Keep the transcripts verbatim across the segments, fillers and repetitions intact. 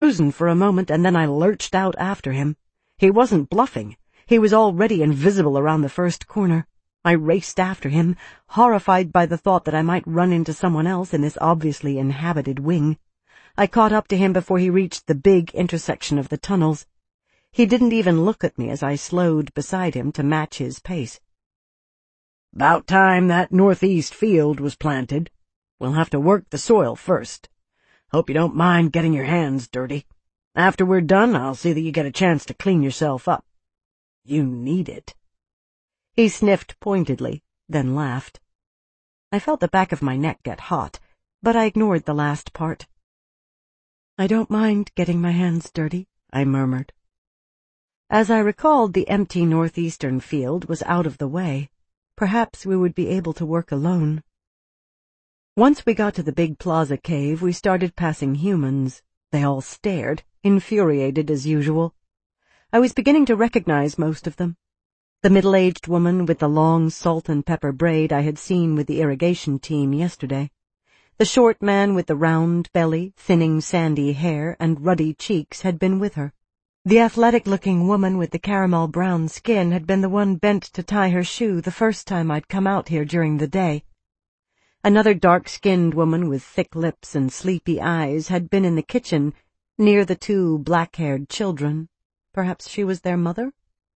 frozen for a moment, and then I lurched out after him. He wasn't bluffing. He was already invisible around the first corner. I raced after him, horrified by the thought that I might run into someone else in this obviously inhabited wing. I caught up to him before he reached the big intersection of the tunnels. He didn't even look at me as I slowed beside him to match his pace. "About time that northeast field was planted. We'll have to work the soil first. Hope you don't mind getting your hands dirty. After we're done, I'll see that you get a chance to clean yourself up. You need it." He sniffed pointedly, then laughed. I felt the back of my neck get hot, but I ignored the last part. "I don't mind getting my hands dirty," I murmured. As I recalled, the empty northeastern field was out of the way. Perhaps we would be able to work alone. Once we got to the big plaza cave, we started passing humans. They all stared, infuriated as usual. I was beginning to recognize most of them. The middle-aged woman with the long salt and pepper braid I had seen with the irrigation team yesterday. The short man with the round belly, thinning sandy hair, and ruddy cheeks had been with her. The athletic-looking woman with the caramel-brown skin had been the one bent to tie her shoe the first time I'd come out here during the day. Another dark-skinned woman with thick lips and sleepy eyes had been in the kitchen, near the two black-haired children. Perhaps she was their mother?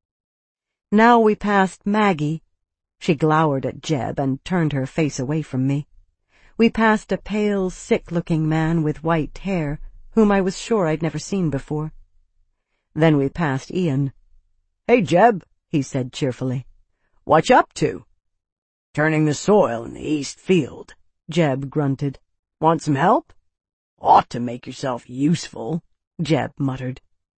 Now we passed Maggie. She glowered at Jeb and turned her face away from me. We passed a pale, sick-looking man with white hair, whom I was sure I'd never seen before. Then we passed Ian. "Hey, Jeb," he said cheerfully. "What you up to?" "Turning the soil in the east field," Jeb grunted. "Want some help?" "Ought to make yourself useful," Jeb muttered.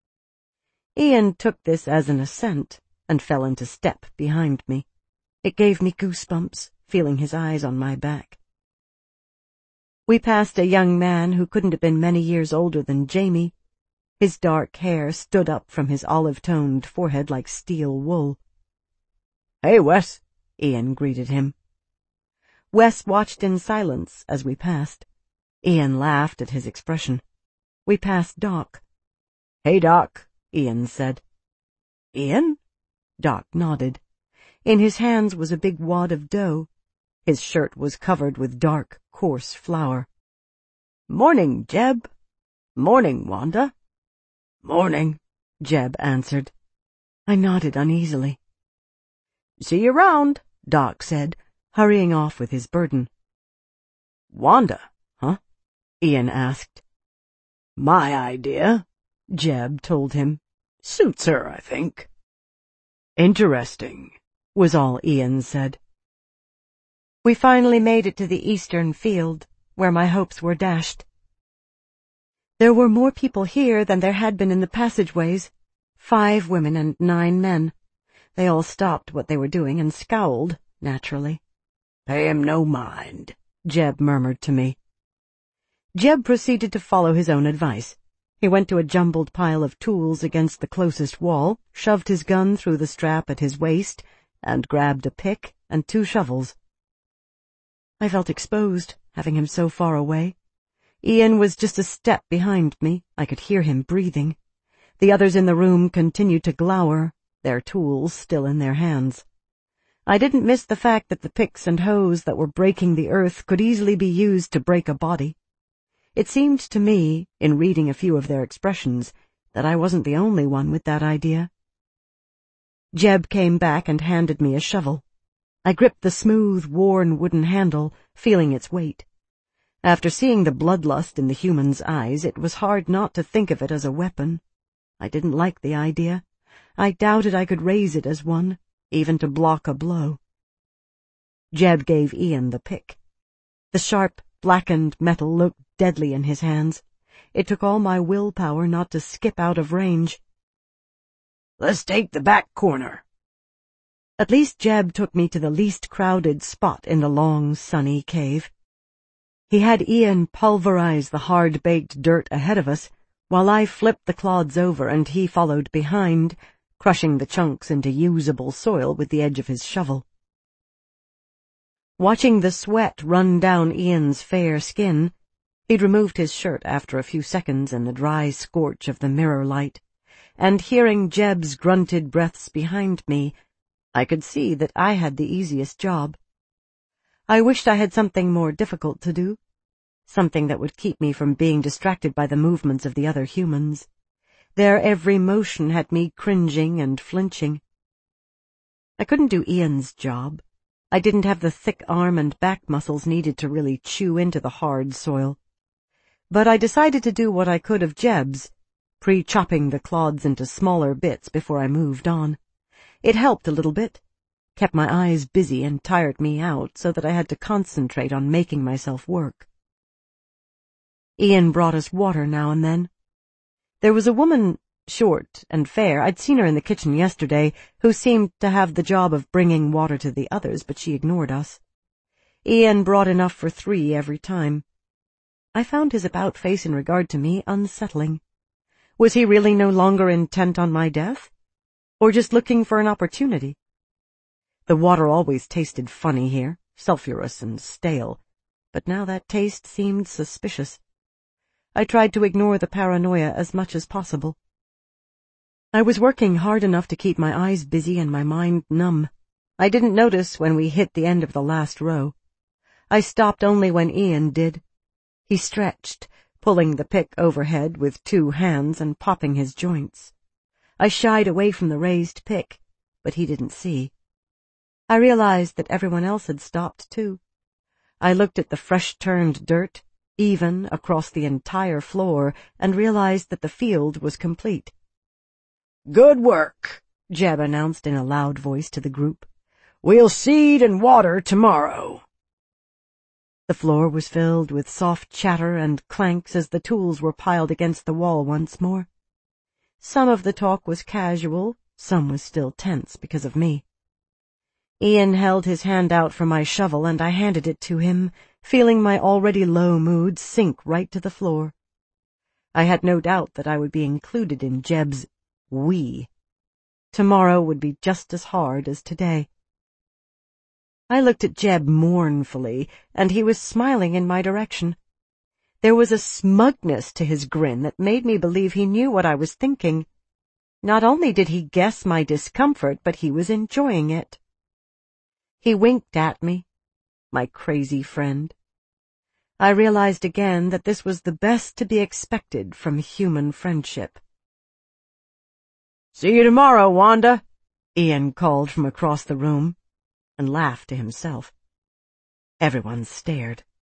Ian took this as an assent and fell into step behind me. It gave me goosebumps, feeling his eyes on my back. We passed a young man who couldn't have been many years older than Jamie. His dark hair stood up from his olive-toned forehead like steel wool. "Hey, Wes," Ian greeted him. Wes watched in silence as we passed. Ian laughed at his expression. We passed Doc. "Hey, Doc," Ian said. "Ian?" Doc nodded. In his hands was a big wad of dough. His shirt was covered with dark, coarse flour. "Morning, Jeb." "Morning, Wanda." "Morning," Jeb answered. I nodded uneasily. "See you around," Doc said, hurrying off with his burden. "Wanda, huh?" Ian asked. "My idea," Jeb told him. "Suits her, I think." "Interesting," was all Ian said. We finally made it to the eastern field, where my hopes were dashed. There were more people here than there had been in the passageways. Five women and nine men. They all stopped what they were doing and scowled, naturally. "Pay him no mind," Jeb murmured to me. Jeb proceeded to follow his own advice. He went to a jumbled pile of tools against the closest wall, shoved his gun through the strap at his waist, and grabbed a pick and two shovels. I felt exposed, having him so far away. Ian was just a step behind me. I could hear him breathing. The others in the room continued to glower, their tools still in their hands. I didn't miss the fact that the picks and hoes that were breaking the earth could easily be used to break a body. It seemed to me, in reading a few of their expressions, that I wasn't the only one with that idea. Jeb came back and handed me a shovel. I gripped the smooth, worn wooden handle, feeling its weight. After seeing the bloodlust in the human's eyes, it was hard not to think of it as a weapon. I didn't like the idea. I doubted I could raise it as one, even to block a blow. Jeb gave Ian the pick. The sharp, blackened metal looked deadly in his hands. It took all my willpower not to skip out of range. "Let's take the back corner." At least Jeb took me to the least crowded spot in the long, sunny cave. He had Ian pulverize the hard-baked dirt ahead of us, while I flipped the clods over and he followed behind, crushing the chunks into usable soil with the edge of his shovel. Watching the sweat run down Ian's fair skin, He'd removed his shirt after a few seconds in the dry scorch of the mirror light, and hearing Jeb's grunted breaths behind me, I could see that I had the easiest job. I wished I had something more difficult to do, something that would keep me from being distracted by the movements of the other humans. Their every motion had me cringing and flinching. I couldn't do Ian's job. I didn't have the thick arm and back muscles needed to really chew into the hard soil. But I decided to do what I could of Jeb's, pre-chopping the clods into smaller bits before I moved on. It helped a little bit, kept my eyes busy and tired me out so that I had to concentrate on making myself work. Ian brought us water now and then. There was a woman, short and fair, I'd seen her in the kitchen yesterday, who seemed to have the job of bringing water to the others, but she ignored us. Ian brought enough for three every time. I found his about-face in regard to me unsettling. Was he really no longer intent on my death? Or just looking for an opportunity? The water always tasted funny here, sulphurous and stale, but now that taste seemed suspicious. I tried to ignore the paranoia as much as possible. I was working hard enough to keep my eyes busy and my mind numb. I didn't notice when we hit the end of the last row. I stopped only when Ian did. He stretched, pulling the pick overhead with two hands and popping his joints. I shied away from the raised pick, but he didn't see. I realized that everyone else had stopped, too. I looked at the fresh-turned dirt, even across the entire floor, and realized that the field was complete. "Good work," Jeb announced in a loud voice to the group. "We'll seed and water tomorrow." The floor was filled with soft chatter and clanks as the tools were piled against the wall once more. Some of the talk was casual, some was still tense because of me. Ian held his hand out for my shovel and I handed it to him, feeling my already low mood sink right to the floor. I had no doubt that I would be included in Jeb's we. Tomorrow would be just as hard as today. I looked at Jeb mournfully, and he was smiling in my direction. There was a smugness to his grin that made me believe he knew what I was thinking. Not only did he guess my discomfort, but he was enjoying it. He winked at me, my crazy friend. I realized again that this was the best to be expected from human friendship. "See you tomorrow, Wanda," Ian called from across the room, and laughed to himself. Everyone stared.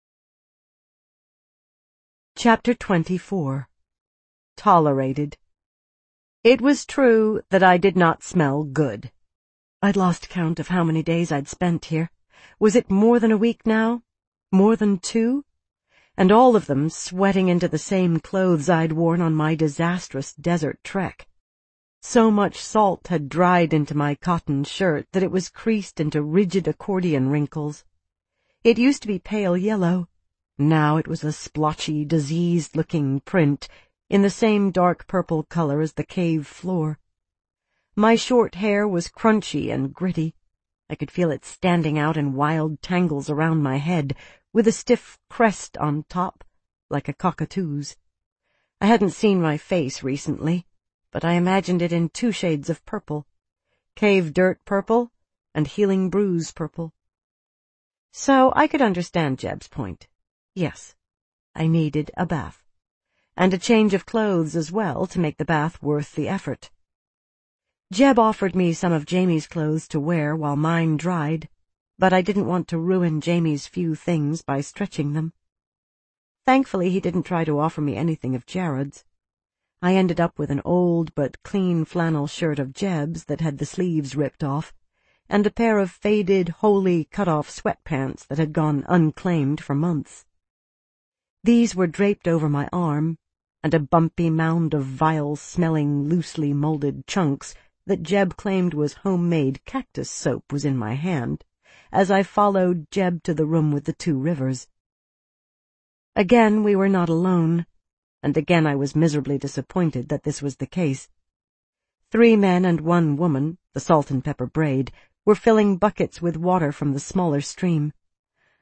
Chapter twenty-four. Tolerated. It was true that I did not smell good. I'd lost count of how many days I'd spent here. Was it more than a week now? More than two? And all of them sweating into the same clothes I'd worn on my disastrous desert trek. So much salt had dried into my cotton shirt that it was creased into rigid accordion wrinkles. It used to be pale yellow. Now it was a splotchy, diseased-looking print in the same dark purple color as the cave floor. My short hair was crunchy and gritty. I could feel it standing out in wild tangles around my head, with a stiff crest on top, like a cockatoo's. I hadn't seen my face recently, but I imagined it in two shades of purple, cave dirt purple and healing bruise purple. So I could understand Jeb's point. Yes, I needed a bath, and a change of clothes as well to make the bath worth the effort. Jeb offered me some of Jamie's clothes to wear while mine dried, but I didn't want to ruin Jamie's few things by stretching them. Thankfully, he didn't try to offer me anything of Jared's. I ended up with an old but clean flannel shirt of Jeb's that had the sleeves ripped off, and a pair of faded, wholly cut-off sweatpants that had gone unclaimed for months. These were draped over my arm, and a bumpy mound of vile-smelling, loosely molded chunks that Jeb claimed was homemade cactus soap was in my hand, as I followed Jeb to the room with the two rivers. Again we were not alone, and again I was miserably disappointed that this was the case. Three men and one woman, the Salt and Pepper Braid, were filling buckets with water from the smaller stream.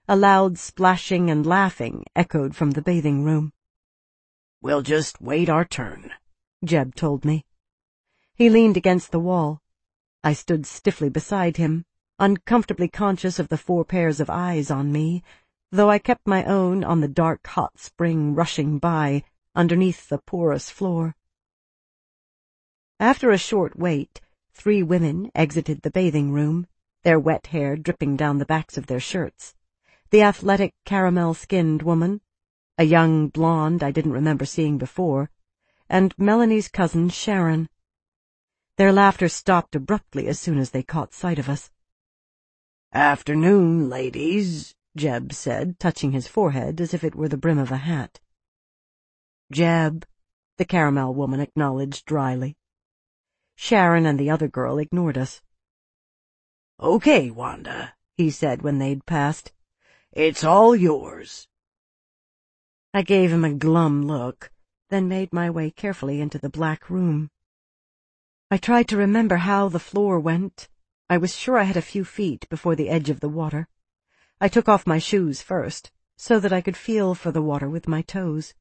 A loud splashing and laughing echoed from the bathing room. "We'll just wait our turn," Jeb told me. He leaned against the wall. I stood stiffly beside him, uncomfortably conscious of the four pairs of eyes on me, though I kept my own on the dark hot spring rushing by underneath the porous floor. After a short wait, three women exited the bathing room, their wet hair dripping down the backs of their shirts. The athletic, caramel-skinned woman, a young blonde I didn't remember seeing before, and Melanie's cousin Sharon. Their laughter stopped abruptly as soon as they caught sight of us. "Afternoon, ladies," Jeb said, touching his forehead as if it were the brim of a hat. "Jeb," the caramel woman acknowledged dryly. Sharon and the other girl ignored us. "Okay, Wanda," he said when they'd passed. "It's all yours." I gave him a glum look, then made my way carefully into the black room. I tried to remember how the floor went. I was sure I had a few feet before the edge of the water. I took off my shoes first, so that I could feel for the water with my toes.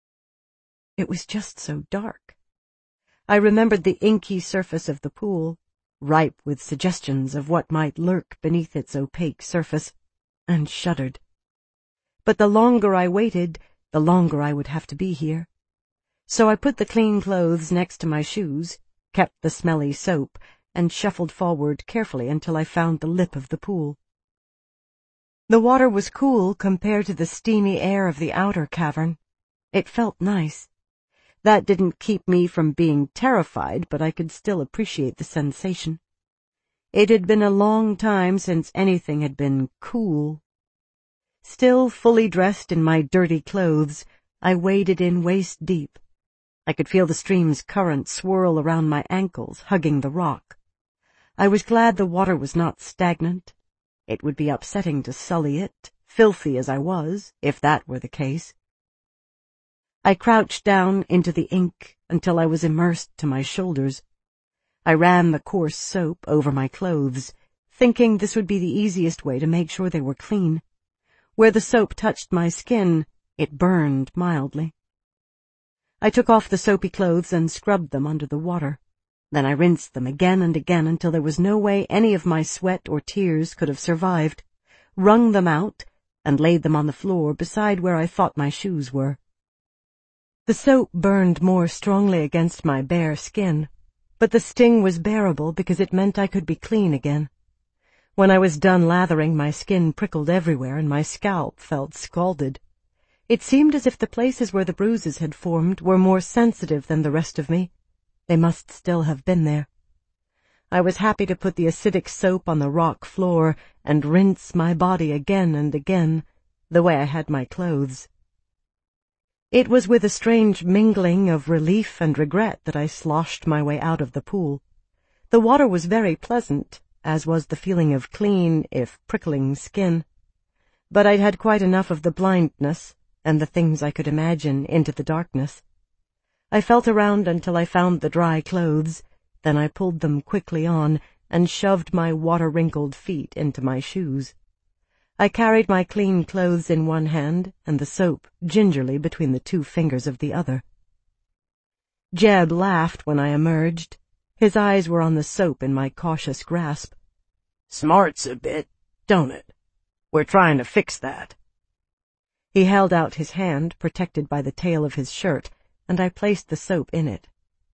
It was just so dark. I remembered the inky surface of the pool, ripe with suggestions of what might lurk beneath its opaque surface, and shuddered. But the longer I waited, the longer I would have to be here. So I put the clean clothes next to my shoes, kept the smelly soap, and shuffled forward carefully until I found the lip of the pool. The water was cool compared to the steamy air of the outer cavern. It felt nice. That didn't keep me from being terrified, but I could still appreciate the sensation. It had been a long time since anything had been cool. Still fully dressed in my dirty clothes, I waded in waist deep. I could feel the stream's current swirl around my ankles, hugging the rock. I was glad the water was not stagnant. It would be upsetting to sully it, filthy as I was, if that were the case. I crouched down into the ink until I was immersed to my shoulders. I ran the coarse soap over my clothes, thinking this would be the easiest way to make sure they were clean. Where the soap touched my skin, it burned mildly. I took off the soapy clothes and scrubbed them under the water. Then I rinsed them again and again until there was no way any of my sweat or tears could have survived, wrung them out, and laid them on the floor beside where I thought my shoes were. The soap burned more strongly against my bare skin, but the sting was bearable because it meant I could be clean again. When I was done lathering, my skin prickled everywhere and my scalp felt scalded. It seemed as if the places where the bruises had formed were more sensitive than the rest of me. They must still have been there. I was happy to put the acidic soap on the rock floor and rinse my body again and again, the way I had my clothes. It was with a strange mingling of relief and regret that I sloshed my way out of the pool. The water was very pleasant, as was the feeling of clean, if prickling, skin. But I'd had quite enough of the blindness and the things I could imagine into the darkness. I felt around until I found the dry clothes, then I pulled them quickly on and shoved my water-wrinkled feet into my shoes. I carried my clean clothes in one hand and the soap gingerly between the two fingers of the other. Jeb laughed when I emerged. His eyes were on the soap in my cautious grasp. "Smarts a bit, don't it? We're trying to fix that." He held out his hand, protected by the tail of his shirt, and I placed the soap in it.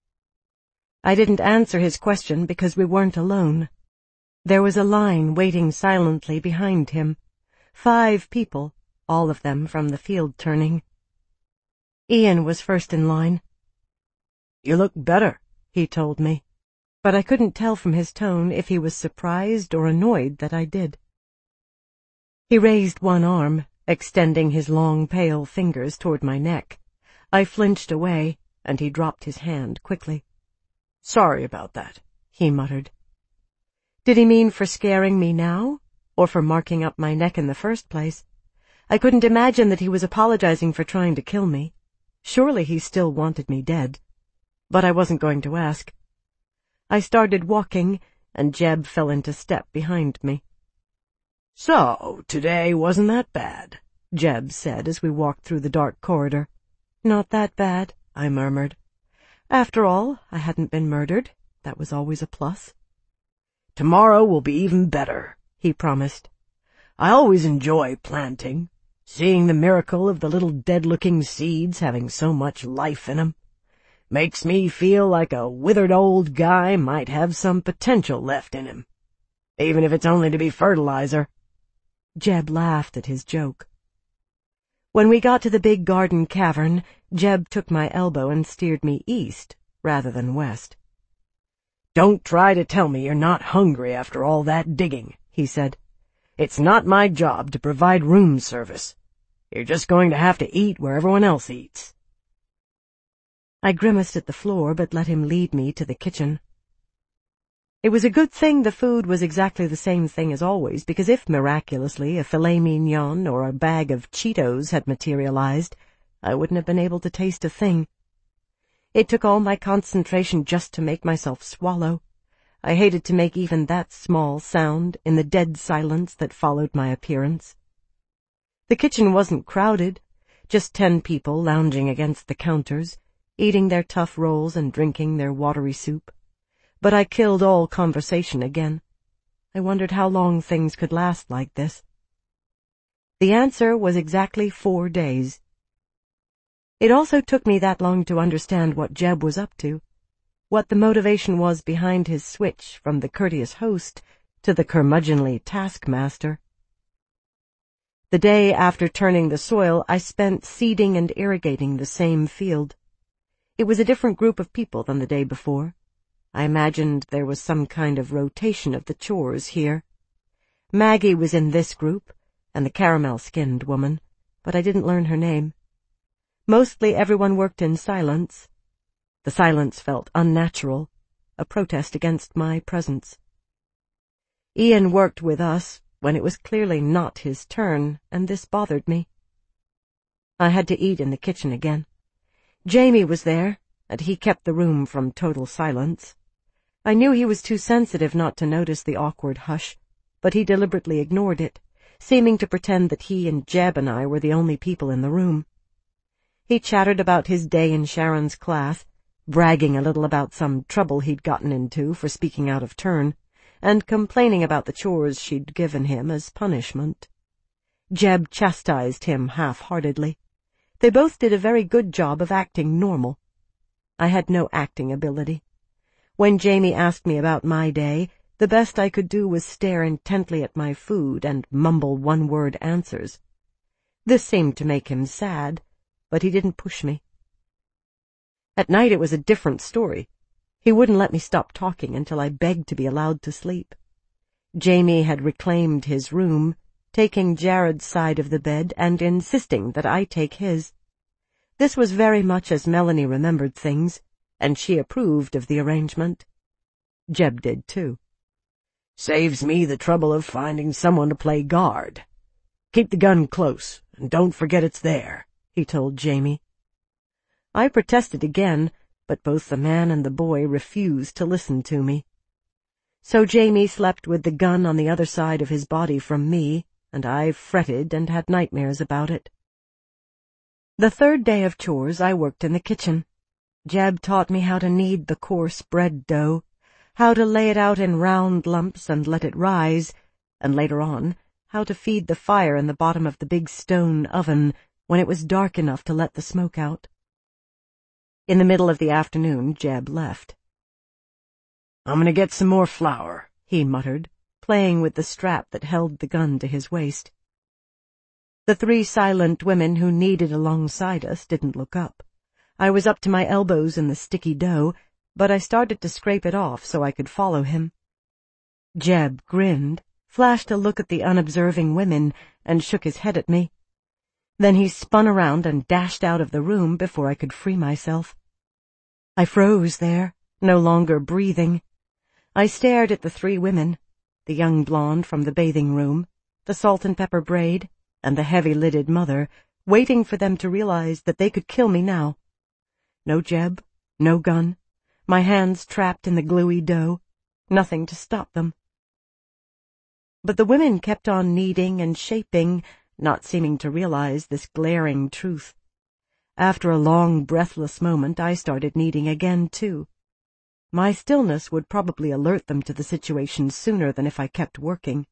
I didn't answer his question because we weren't alone. There was a line waiting silently behind him. Five people, all of them from the field turning. Ian was first in line. "You look better," he told me, but I couldn't tell from his tone if he was surprised or annoyed that I did. He raised one arm, extending his long, pale fingers toward my neck. I flinched away, and he dropped his hand quickly. "Sorry about that," he muttered. Did he mean for scaring me now, or for marking up my neck in the first place? I couldn't imagine that he was apologizing for trying to kill me. Surely he still wanted me dead. But I wasn't going to ask. I started walking, and Jeb fell into step behind me. "So, today wasn't that bad," Jeb said as we walked through the dark corridor. "Not that bad," I murmured. After all, I hadn't been murdered. That was always a plus. "Tomorrow will be even better," he promised. "I always enjoy planting, seeing the miracle of the little dead-looking seeds having so much life in 'em. Makes me feel like a withered old guy might have some potential left in him, even if it's only to be fertilizer." Jeb laughed at his joke. When we got to the big garden cavern, Jeb took my elbow and steered me east rather than west. "Don't try to tell me you're not hungry after all that digging," he said. "It's not my job to provide room service. You're just going to have to eat where everyone else eats." I grimaced at the floor, but let him lead me to the kitchen. It was a good thing the food was exactly the same thing as always, because if, miraculously, a filet mignon or a bag of Cheetos had materialized, I wouldn't have been able to taste a thing. It took all my concentration just to make myself swallow. I hated to make even that small sound in the dead silence that followed my appearance. The kitchen wasn't crowded, just ten people lounging against the counters, eating their tough rolls and drinking their watery soup. But I killed all conversation again. I wondered how long things could last like this. The answer was exactly four days. It also took me that long to understand what Jeb was up to, what the motivation was behind his switch from the courteous host to the curmudgeonly taskmaster. The day after turning the soil, I spent seeding and irrigating the same field. It was a different group of people than the day before. I imagined there was some kind of rotation of the chores here. Maggie was in this group, and the caramel-skinned woman, but I didn't learn her name. Mostly everyone worked in silence. The silence felt unnatural, a protest against my presence. Ian worked with us when it was clearly not his turn, and this bothered me. I had to eat in the kitchen again. Jamie was there, and he kept the room from total silence. I knew he was too sensitive not to notice the awkward hush, but he deliberately ignored it, seeming to pretend that he and Jeb and I were the only people in the room. He chattered about his day in Sharon's class, bragging a little about some trouble he'd gotten into for speaking out of turn, and complaining about the chores she'd given him as punishment. Jeb chastised him half-heartedly. They both did a very good job of acting normal. I had no acting ability. When Jamie asked me about my day, the best I could do was stare intently at my food and mumble one-word answers. This seemed to make him sad, but he didn't push me. At night it was a different story. He wouldn't let me stop talking until I begged to be allowed to sleep. Jamie had reclaimed his room, taking Jared's side of the bed and insisting that I take his. This was very much as Melanie remembered things, and she approved of the arrangement. Jeb did, too. "Saves me the trouble of finding someone to play guard. Keep the gun close, and don't forget it's there," he told Jamie. I protested again, but both the man and the boy refused to listen to me. So Jamie slept with the gun on the other side of his body from me, and I fretted and had nightmares about it. The third day of chores I worked in the kitchen. Jeb taught me how to knead the coarse bread dough, how to lay it out in round lumps and let it rise, and later on, how to feed the fire in the bottom of the big stone oven when it was dark enough to let the smoke out. In the middle of the afternoon, Jeb left. "I'm going to get some more flour," he muttered, playing with the strap that held the gun to his waist. The three silent women who kneaded alongside us didn't look up. I was up to my elbows in the sticky dough, but I started to scrape it off so I could follow him. Jeb grinned, flashed a look at the unobserving women, and shook his head at me. Then he spun around and dashed out of the room before I could free myself. I froze there, no longer breathing. I stared at the three women, the young blonde from the bathing room, the salt-and-pepper braid, and the heavy-lidded mother, waiting for them to realize that they could kill me now. No Jeb, no gun, my hands trapped in the gluey dough, nothing to stop them. But the women kept on kneading and shaping, not seeming to realize this glaring truth. After a long, breathless moment, I started kneading again, too. My stillness would probably alert them to the situation sooner than if I kept working.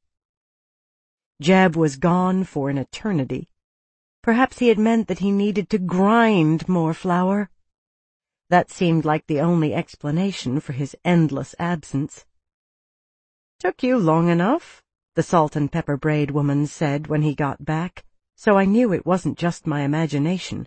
Jeb was gone for an eternity. Perhaps he had meant that he needed to grind more flour. That seemed like the only explanation for his endless absence. "Took you long enough," the salt and pepper braid woman said when he got back, so I knew it wasn't just my imagination.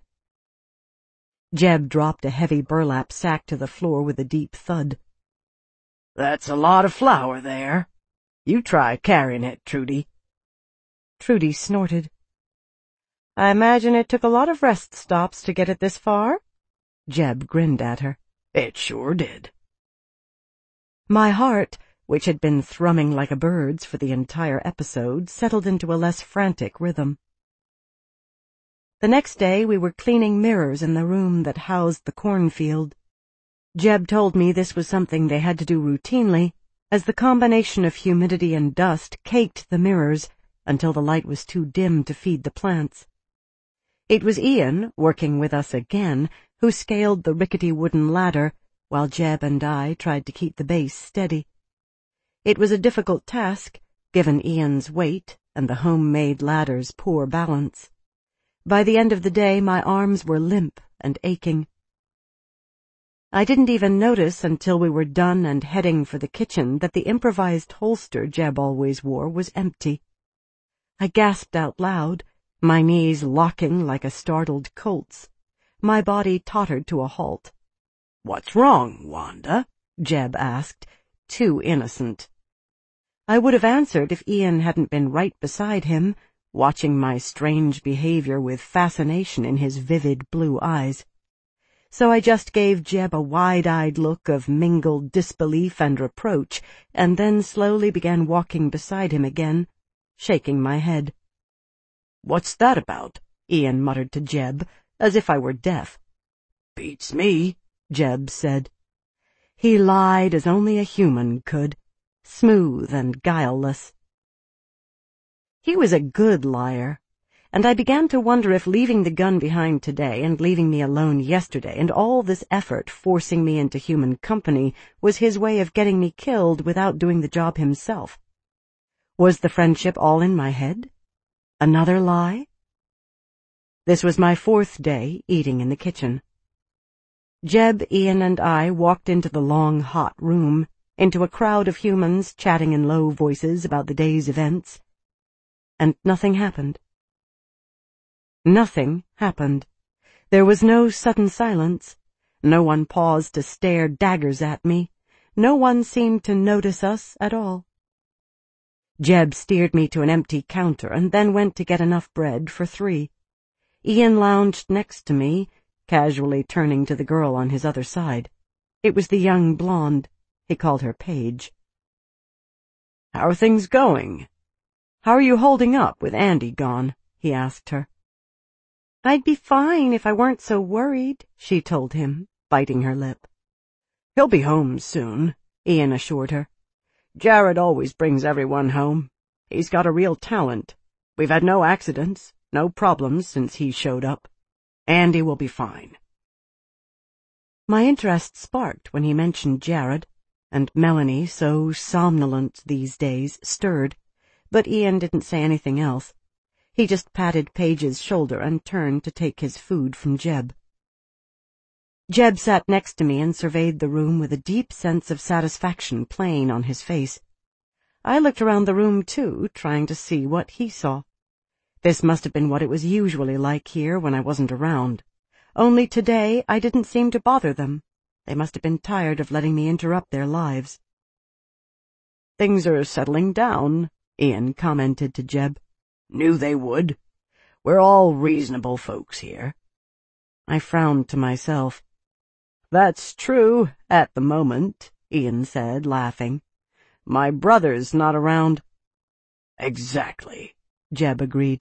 Jeb dropped a heavy burlap sack to the floor with a deep thud. "That's a lot of flour there. You try carrying it, Trudy." Trudy snorted. "I imagine it took a lot of rest stops to get it this far?" Jeb grinned at her. "It sure did." My heart, which had been thrumming like a bird's for the entire episode, settled into a less frantic rhythm. The next day we were cleaning mirrors in the room that housed the cornfield. Jeb told me this was something they had to do routinely, as the combination of humidity and dust caked the mirrors until the light was too dim to feed the plants. It was Ian, working with us again, who scaled the rickety wooden ladder, while Jeb and I tried to keep the base steady. It was a difficult task, given Ian's weight and the homemade ladder's poor balance. By the end of the day, my arms were limp and aching. I didn't even notice until we were done and heading for the kitchen that the improvised holster Jeb always wore was empty. I gasped out loud, my knees locking like a startled colt's. My body tottered to a halt. "What's wrong, Wanda?" Jeb asked, too innocent. I would have answered if Ian hadn't been right beside him, watching my strange behavior with fascination in his vivid blue eyes. So I just gave Jeb a wide-eyed look of mingled disbelief and reproach, and then slowly began walking beside him again, shaking my head. "What's that about?" Ian muttered to Jeb, as if I were deaf. "Beats me," Jeb said. He lied as only a human could, smooth and guileless. He was a good liar, and I began to wonder if leaving the gun behind today and leaving me alone yesterday and all this effort forcing me into human company was his way of getting me killed without doing the job himself. Was the friendship all in my head? Another lie? This was my fourth day eating in the kitchen. Jeb, Ian, and I walked into the long, hot room, into a crowd of humans chatting in low voices about the day's events. And nothing happened. Nothing happened. There was no sudden silence. No one paused to stare daggers at me. No one seemed to notice us at all. Jeb steered me to an empty counter and then went to get enough bread for three. Ian lounged next to me, casually turning to the girl on his other side. It was the young blonde. He called her Paige. "How are things going? How are you holding up with Andy gone?" he asked her. "I'd be fine if I weren't so worried," she told him, biting her lip. "He'll be home soon," Ian assured her. "Jared always brings everyone home. He's got a real talent. We've had no accidents, no problems since he showed up. Andy will be fine." My interest sparked when he mentioned Jared, and Melanie, so somnolent these days, stirred, but Ian didn't say anything else. He just patted Paige's shoulder and turned to take his food from Jeb. Jeb sat next to me and surveyed the room with a deep sense of satisfaction plain on his face. I looked around the room, too, trying to see what he saw. This must have been what it was usually like here when I wasn't around. Only today I didn't seem to bother them. They must have been tired of letting me interrupt their lives. "Things are settling down," Ian commented to Jeb. "Knew they would. We're all reasonable folks here." I frowned to myself. "That's true, at the moment," Ian said, laughing. "My brother's not around." "Exactly," Jeb agreed.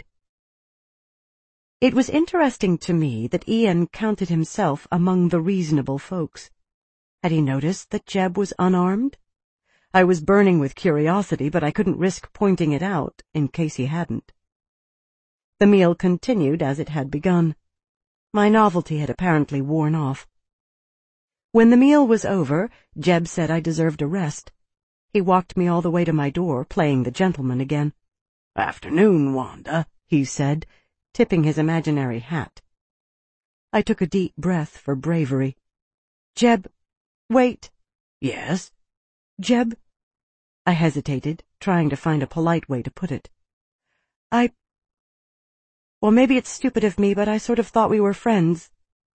It was interesting to me that Ian counted himself among the reasonable folks. Had he noticed that Jeb was unarmed? I was burning with curiosity, but I couldn't risk pointing it out in case he hadn't. The meal continued as it had begun. My novelty had apparently worn off. When the meal was over, Jeb said I deserved a rest. He walked me all the way to my door, playing the gentleman again. "Afternoon, Wanda," he said, tipping his imaginary hat. I took a deep breath for bravery. "Jeb, wait." "Yes?" "Jeb," I hesitated, trying to find a polite way to put it. I... Well, maybe it's stupid of me, but I sort of thought we were friends.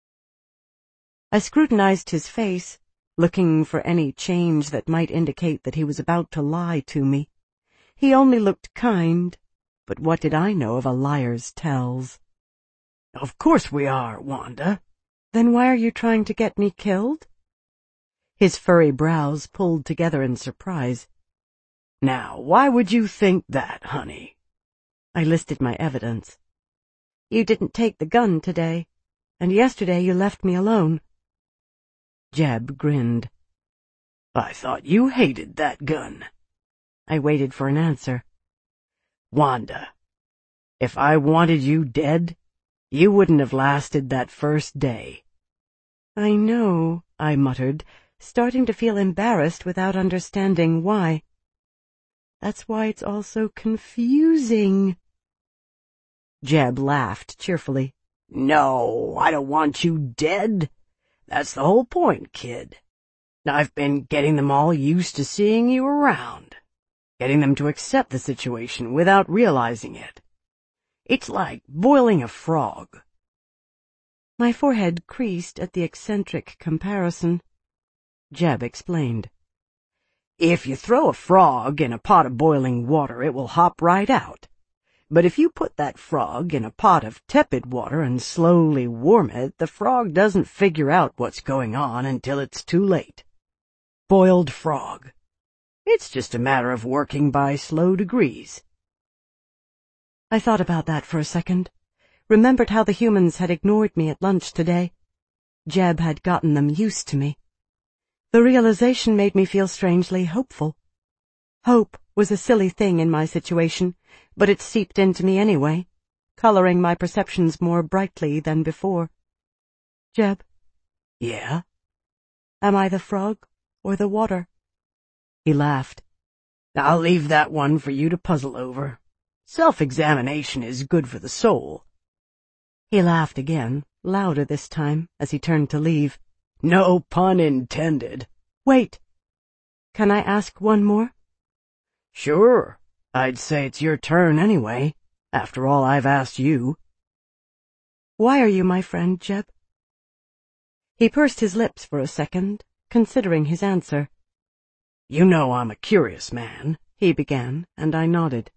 I scrutinized his face, looking for any change that might indicate that he was about to lie to me. He only looked kind, but what did I know of a liar's tells? "Of course we are, Wanda." "Then why are you trying to get me killed?" His furry brows pulled together in surprise. "Now, why would you think that, honey?" I listed my evidence. "You didn't take the gun today, and yesterday you left me alone." Jeb grinned. "I thought you hated that gun." I waited for an answer. "Wanda, if I wanted you dead, you wouldn't have lasted that first day." "I know," I muttered, starting to feel embarrassed without understanding why. "That's why it's all so confusing." Jeb laughed cheerfully. "No, I don't want you dead. That's the whole point, kid. I've been getting them all used to seeing you around, getting them to accept the situation without realizing it. It's like boiling a frog." My forehead creased at the eccentric comparison. Jeb explained. "If you throw a frog in a pot of boiling water, it will hop right out. But if you put that frog in a pot of tepid water and slowly warm it, the frog doesn't figure out what's going on until it's too late. Boiled frog. It's just a matter of working by slow degrees." I thought about that for a second, remembered how the humans had ignored me at lunch today. Jeb had gotten them used to me. The realization made me feel strangely hopeful. Hope was a silly thing in my situation, but it seeped into me anyway, coloring my perceptions more brightly than before. "Jeb." "Yeah?" "Am I the frog or the water?" He laughed. "I'll leave that one for you to puzzle over. Self-examination is good for the soul." He laughed again, louder this time, as he turned to leave. "No pun intended." "Wait. Can I ask one more?" "Sure. I'd say it's your turn anyway, after all I've asked you." "Why are you my friend, Jeb?" He pursed his lips for a second, considering his answer. "You know I'm a curious man," he began, and I nodded.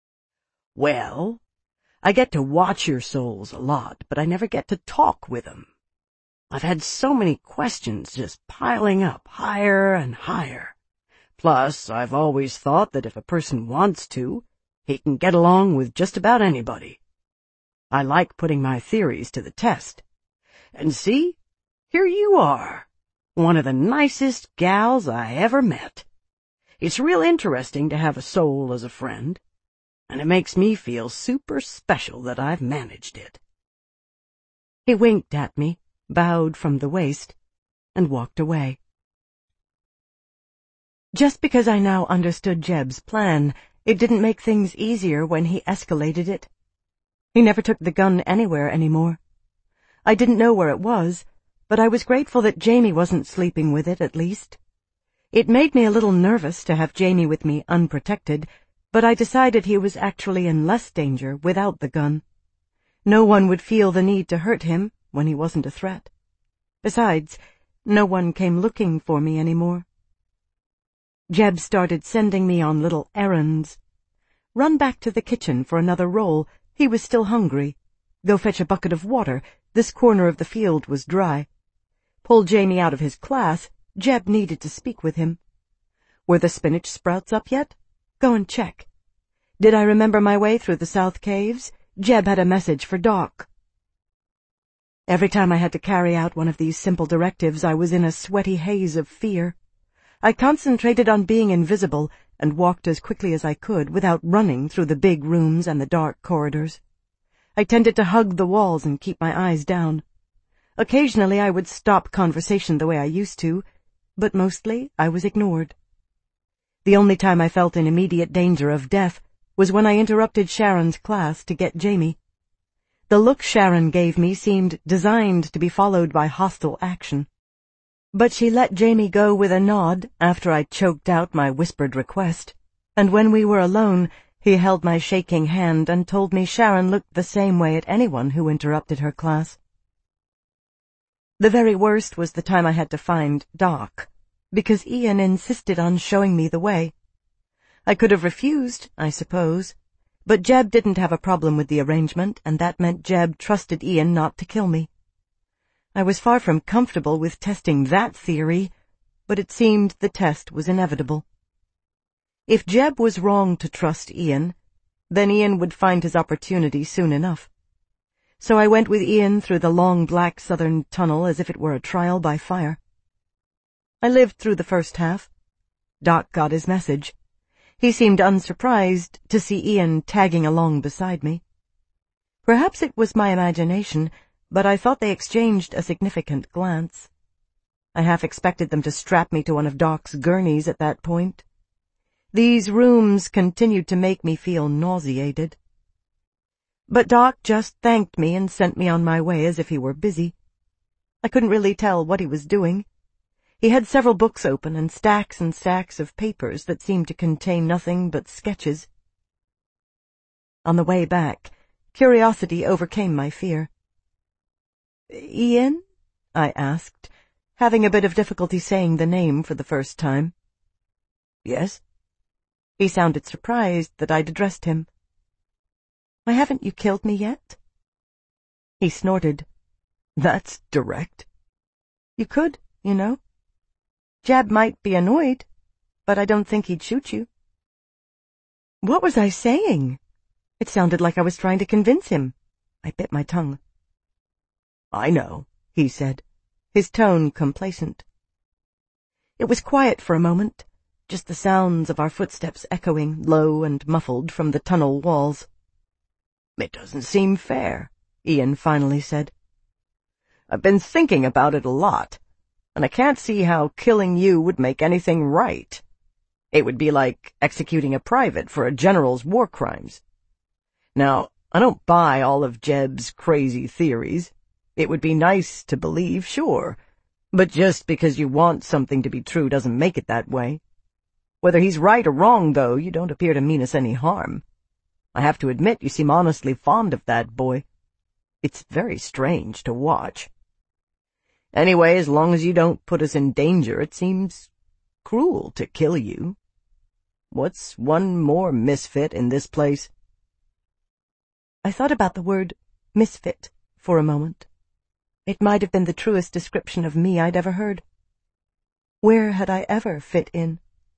"Well, I get to watch your souls a lot, but I never get to talk with them. I've had so many questions just piling up higher and higher. Plus, I've always thought that if a person wants to, he can get along with just about anybody. I like putting my theories to the test. And see, here you are, one of the nicest gals I ever met. It's real interesting to have a soul as a friend, and it makes me feel super special that I've managed it." He winked at me, bowed from the waist, and walked away. Just because I now understood Jeb's plan, it didn't make things easier when he escalated it. He never took the gun anywhere anymore. I didn't know where it was, but I was grateful that Jamie wasn't sleeping with it, at least. It made me a little nervous to have Jamie with me unprotected, but I decided he was actually in less danger without the gun. No one would feel the need to hurt him when he wasn't a threat. Besides, no one came looking for me anymore. Jeb started sending me on little errands. Run back to the kitchen for another roll. He was still hungry. Go fetch a bucket of water. This corner of the field was dry. Pull Jamie out of his class. Jeb needed to speak with him. Were the spinach sprouts up yet? Go and check. Did I remember my way through the South Caves? Jeb had a message for Doc. Every time I had to carry out one of these simple directives, I was in a sweaty haze of fear. I concentrated on being invisible and walked as quickly as I could without running through the big rooms and the dark corridors. I tended to hug the walls and keep my eyes down. Occasionally I would stop conversation the way I used to, but mostly I was ignored. The only time I felt in immediate danger of death was when I interrupted Sharon's class to get Jamie. The look Sharon gave me seemed designed to be followed by hostile action. But she let Jamie go with a nod after I choked out my whispered request, and when we were alone, he held my shaking hand and told me Sharon looked the same way at anyone who interrupted her class. The very worst was the time I had to find Doc, because Ian insisted on showing me the way. I could have refused, I suppose, but Jeb didn't have a problem with the arrangement, and that meant Jeb trusted Ian not to kill me. I was far from comfortable with testing that theory, but it seemed the test was inevitable. If Jeb was wrong to trust Ian, then Ian would find his opportunity soon enough. So I went with Ian through the long black southern tunnel as if it were a trial by fire. I lived through the first half. Doc got his message. He seemed unsurprised to see Ian tagging along beside me. Perhaps it was my imagination, but I thought they exchanged a significant glance. I half expected them to strap me to one of Doc's gurneys at that point. These rooms continued to make me feel nauseated. But Doc just thanked me and sent me on my way as if he were busy. I couldn't really tell what he was doing. He had several books open and stacks and stacks of papers that seemed to contain nothing but sketches. On the way back, curiosity overcame my fear. "Ian?" I asked, having a bit of difficulty saying the name for the first time. "Yes?" He sounded surprised that I'd addressed him. "Why haven't you killed me yet?" He snorted. "That's direct." "You could, you know. Jeb might be annoyed, but I don't think he'd shoot you." What was I saying? It sounded like I was trying to convince him. I bit my tongue. "I know," he said, his tone complacent. It was quiet for a moment, just the sounds of our footsteps echoing, low and muffled, from the tunnel walls. "It doesn't seem fair," Ian finally said. "I've been thinking about it a lot, and I can't see how killing you would make anything right. It would be like executing a private for a general's war crimes. Now, I don't buy all of Jeb's crazy theories. It would be nice to believe, sure, but just because you want something to be true doesn't make it that way. Whether he's right or wrong, though, you don't appear to mean us any harm. I have to admit you seem honestly fond of that boy. It's very strange to watch. Anyway, as long as you don't put us in danger, it seems cruel to kill you. What's one more misfit in this place?" I thought about the word misfit for a moment. It might have been the truest description of me I'd ever heard. Where had I ever fit in?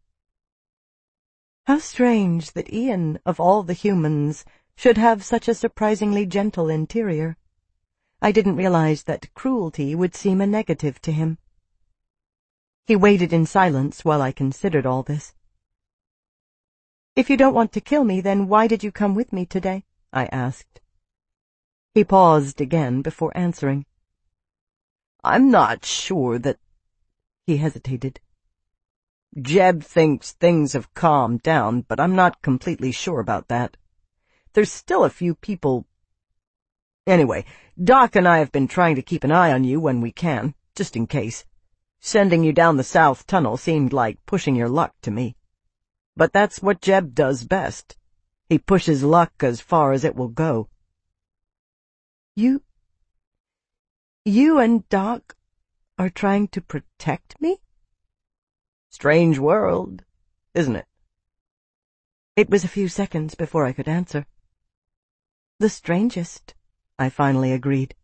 How strange that Ian, of all the humans, should have such a surprisingly gentle interior. I didn't realize that cruelty would seem a negative to him. He waited in silence while I considered all this. "If you don't want to kill me, then why did you come with me today?" I asked. He paused again before answering. "I'm not sure that—" He hesitated. "Jeb thinks things have calmed down, but I'm not completely sure about that. There's still a few people... Anyway, Doc and I have been trying to keep an eye on you when we can, just in case. Sending you down the south tunnel seemed like pushing your luck to me. But that's what Jeb does best. He pushes luck as far as it will go." You... You and Doc are trying to protect me? Strange world, isn't it? It was a few seconds before I could answer. "The strangest," I finally agreed.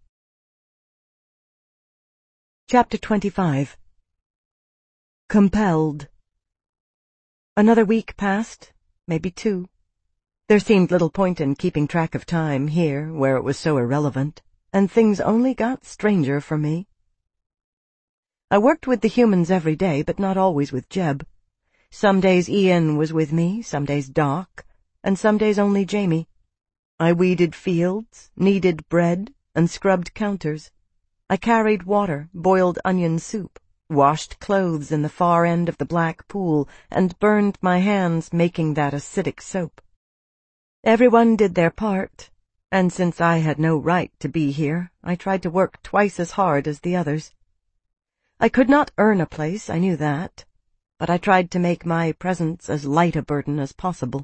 Chapter twenty-five. Compelled. Another week passed, maybe two. There seemed little point in keeping track of time here, where it was so irrelevant, and things only got stranger for me. I worked with the humans every day, but not always with Jeb. Some days Ian was with me, some days Doc, and some days only Jamie. I weeded fields, kneaded bread, and scrubbed counters. I carried water, boiled onion soup, washed clothes in the far end of the black pool, and burned my hands making that acidic soap. Everyone did their part, and since I had no right to be here, I tried to work twice as hard as the others. I could not earn a place, I knew that, but I tried to make my presence as light a burden as possible.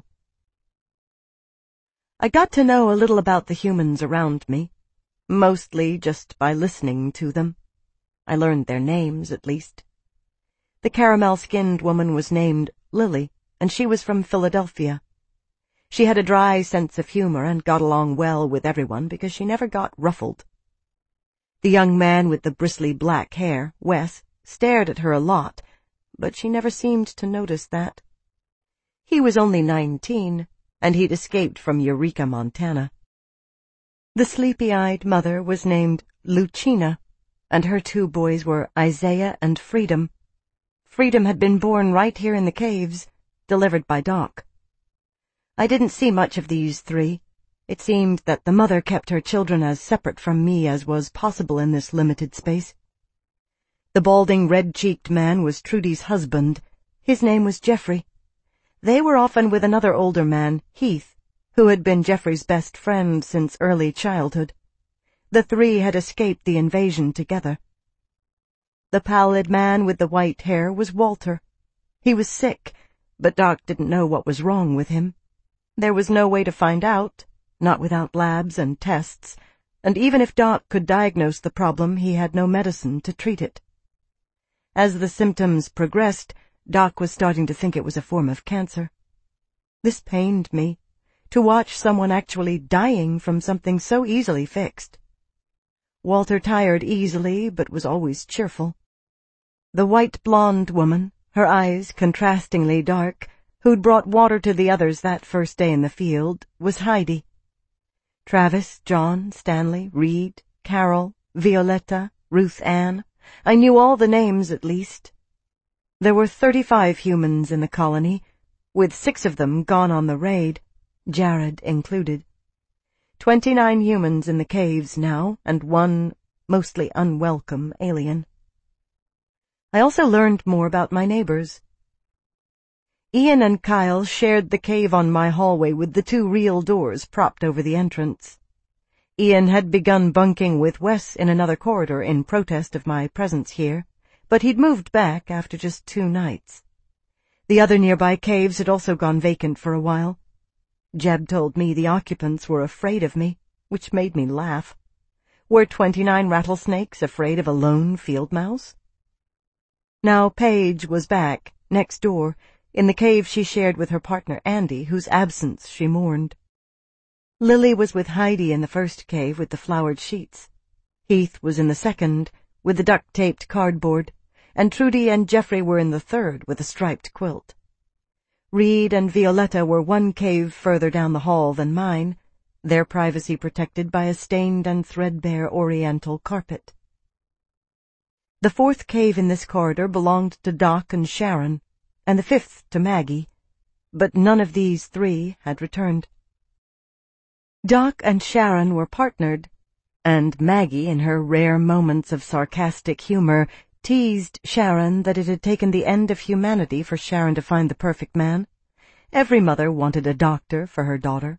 I got to know a little about the humans around me, mostly just by listening to them. I learned their names, at least. The caramel-skinned woman was named Lily, and she was from Philadelphia. She had a dry sense of humor and got along well with everyone because she never got ruffled. The young man with the bristly black hair, Wes, stared at her a lot, but she never seemed to notice that. He was only nineteen, and he'd escaped from Eureka, Montana. The sleepy-eyed mother was named Lucina, and her two boys were Isaiah and Freedom. Freedom had been born right here in the caves, delivered by Doc. I didn't see much of these three. It seemed that the mother kept her children as separate from me as was possible in this limited space. The balding, red-cheeked man was Trudy's husband. His name was Jeffrey. They were often with another older man, Heath, who had been Jeffrey's best friend since early childhood. The three had escaped the invasion together. The pallid man with the white hair was Walter. He was sick, but Doc didn't know what was wrong with him. There was no way to find out, not without labs and tests, and even if Doc could diagnose the problem, he had no medicine to treat it. As the symptoms progressed, Doc was starting to think it was a form of cancer. This pained me, to watch someone actually dying from something so easily fixed. Walter tired easily, but was always cheerful. The white-blonde woman, her eyes contrastingly dark, who'd brought water to the others that first day in the field, was Heidi. Travis, John, Stanley, Reed, Carol, Violetta, Ruth Ann. I knew all the names at least. There were thirty-five humans in the colony, with six of them gone on the raid, Jared included. Twenty-nine humans in the caves now, and one mostly unwelcome alien. I also learned more about my neighbors. Ian and Kyle shared the cave on my hallway with the two real doors propped over the entrance. Ian had begun bunking with Wes in another corridor in protest of my presence here, but he'd moved back after just two nights. The other nearby caves had also gone vacant for a while. Jeb told me the occupants were afraid of me, which made me laugh. Were twenty-nine rattlesnakes afraid of a lone field mouse? Now Paige was back, next door, in the cave she shared with her partner Andy, whose absence she mourned. Lily was with Heidi in the first cave with the flowered sheets. Heath was in the second, with the duct-taped cardboard, and Trudy and Jeffrey were in the third with a striped quilt. Reed and Violetta were one cave further down the hall than mine, their privacy protected by a stained and threadbare oriental carpet. The fourth cave in this corridor belonged to Doc and Sharon, and the fifth to Maggie, but none of these three had returned. Doc and Sharon were partnered, and Maggie, in her rare moments of sarcastic humor, teased Sharon that it had taken the end of humanity for Sharon to find the perfect man. Every mother wanted a doctor for her daughter.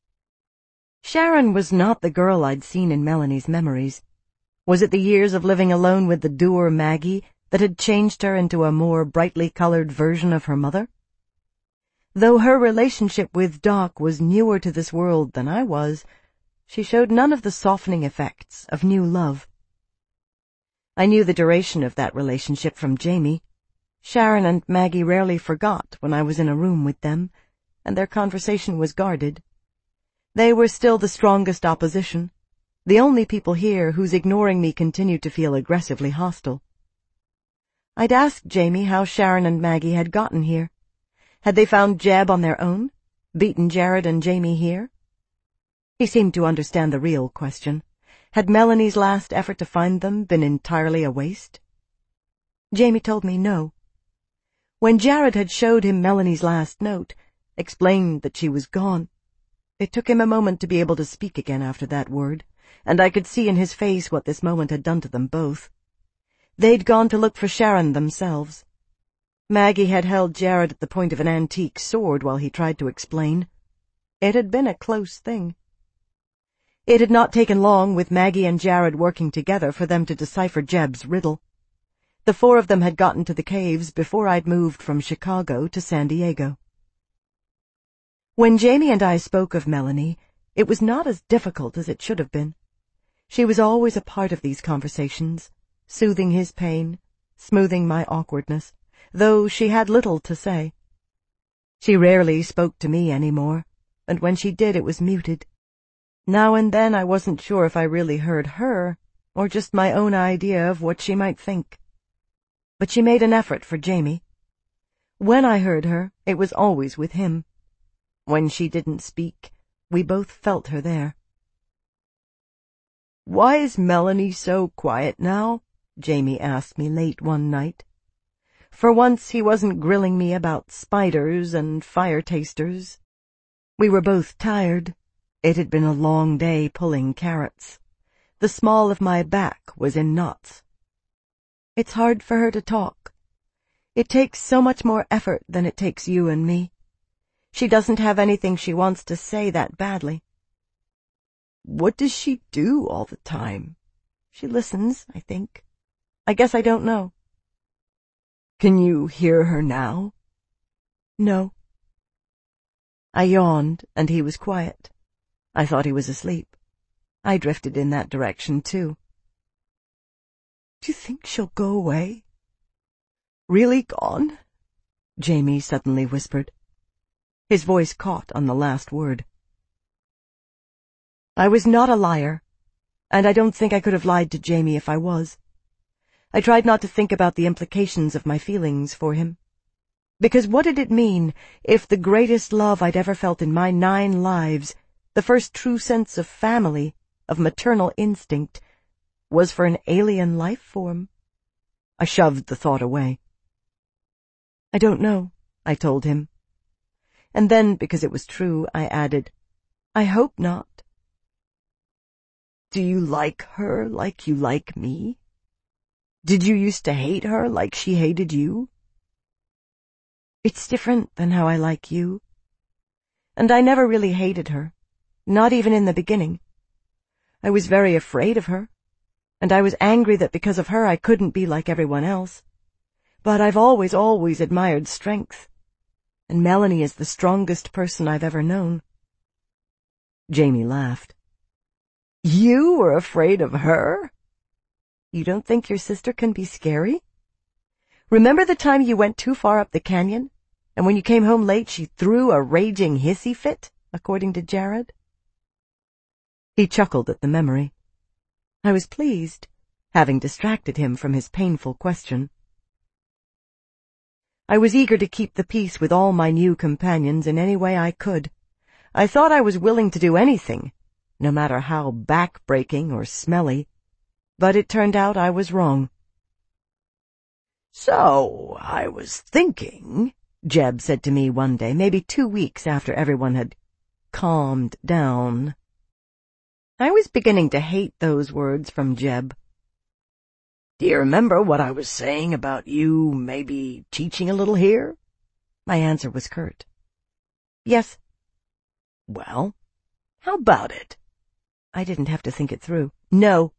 Sharon was not the girl I'd seen in Melanie's memories. Was it the years of living alone with the dour Maggie that had changed her into a more brightly colored version of her mother? Though her relationship with Doc was newer to this world than I was, she showed none of the softening effects of new love. I knew the duration of that relationship from Jamie. Sharon and Maggie rarely forgot when I was in a room with them, and their conversation was guarded. They were still the strongest opposition, the only people here whose ignoring me continued to feel aggressively hostile. I'd asked Jamie how Sharon and Maggie had gotten here. Had they found Jeb on their own, beaten Jared and Jamie here? He seemed to understand the real question. Had Melanie's last effort to find them been entirely a waste? Jamie told me no. When Jared had showed him Melanie's last note, explained that she was gone, it took him a moment to be able to speak again after that word, and I could see in his face what this moment had done to them both. They'd gone to look for Sharon themselves. Maggie had held Jared at the point of an antique sword while he tried to explain. It had been a close thing. It had not taken long, with Maggie and Jared working together, for them to decipher Jeb's riddle. The four of them had gotten to the caves before I'd moved from Chicago to San Diego. When Jamie and I spoke of Melanie, it was not as difficult as it should have been. She was always a part of these conversations, soothing his pain, smoothing my awkwardness, though she had little to say. She rarely spoke to me any more, and when she did it was muted. Now and then I wasn't sure if I really heard her, or just my own idea of what she might think. But she made an effort for Jamie. When I heard her, it was always with him. When she didn't speak, we both felt her there. "Why is Melanie so quiet now?" Jamie asked me late one night. For once he wasn't grilling me about spiders and fire tasters. We were both tired. It had been a long day pulling carrots. The small of my back was in knots. It's hard for her to talk. It takes so much more effort than it takes you and me. She doesn't have anything she wants to say that badly. What does she do all the time? She listens, I think. I guess I don't know. Can you hear her now? No. I yawned, and he was quiet. I thought he was asleep. I drifted in that direction, too. Do you think she'll go away? Really gone? Jamie suddenly whispered. His voice caught on the last word. I was not a liar, and I don't think I could have lied to Jamie if I was. I tried not to think about the implications of my feelings for him. Because what did it mean if the greatest love I'd ever felt in my nine lives, the first true sense of family, of maternal instinct, was for an alien life form? I shoved the thought away. I don't know, I told him. And then, because it was true, I added, I hope not. Do you like her like you like me? Did you used to hate her like she hated you? It's different than how I like you. And I never really hated her, not even in the beginning. I was very afraid of her, and I was angry that because of her I couldn't be like everyone else. But I've always, always admired strength, and Melanie is the strongest person I've ever known. Jamie laughed. You were afraid of her? You don't think your sister can be scary? Remember the time you went too far up the canyon, and when you came home late she threw a raging hissy fit, according to Jared? He chuckled at the memory. I was pleased, having distracted him from his painful question. I was eager to keep the peace with all my new companions in any way I could. I thought I was willing to do anything, no matter how back-breaking or smelly, but it turned out I was wrong. So, I was thinking, Jeb said to me one day, maybe two weeks after everyone had calmed down. I was beginning to hate those words from Jeb. Do you remember what I was saying about you maybe teaching a little here? My answer was curt. Yes. Well, how about it? I didn't have to think it through. No.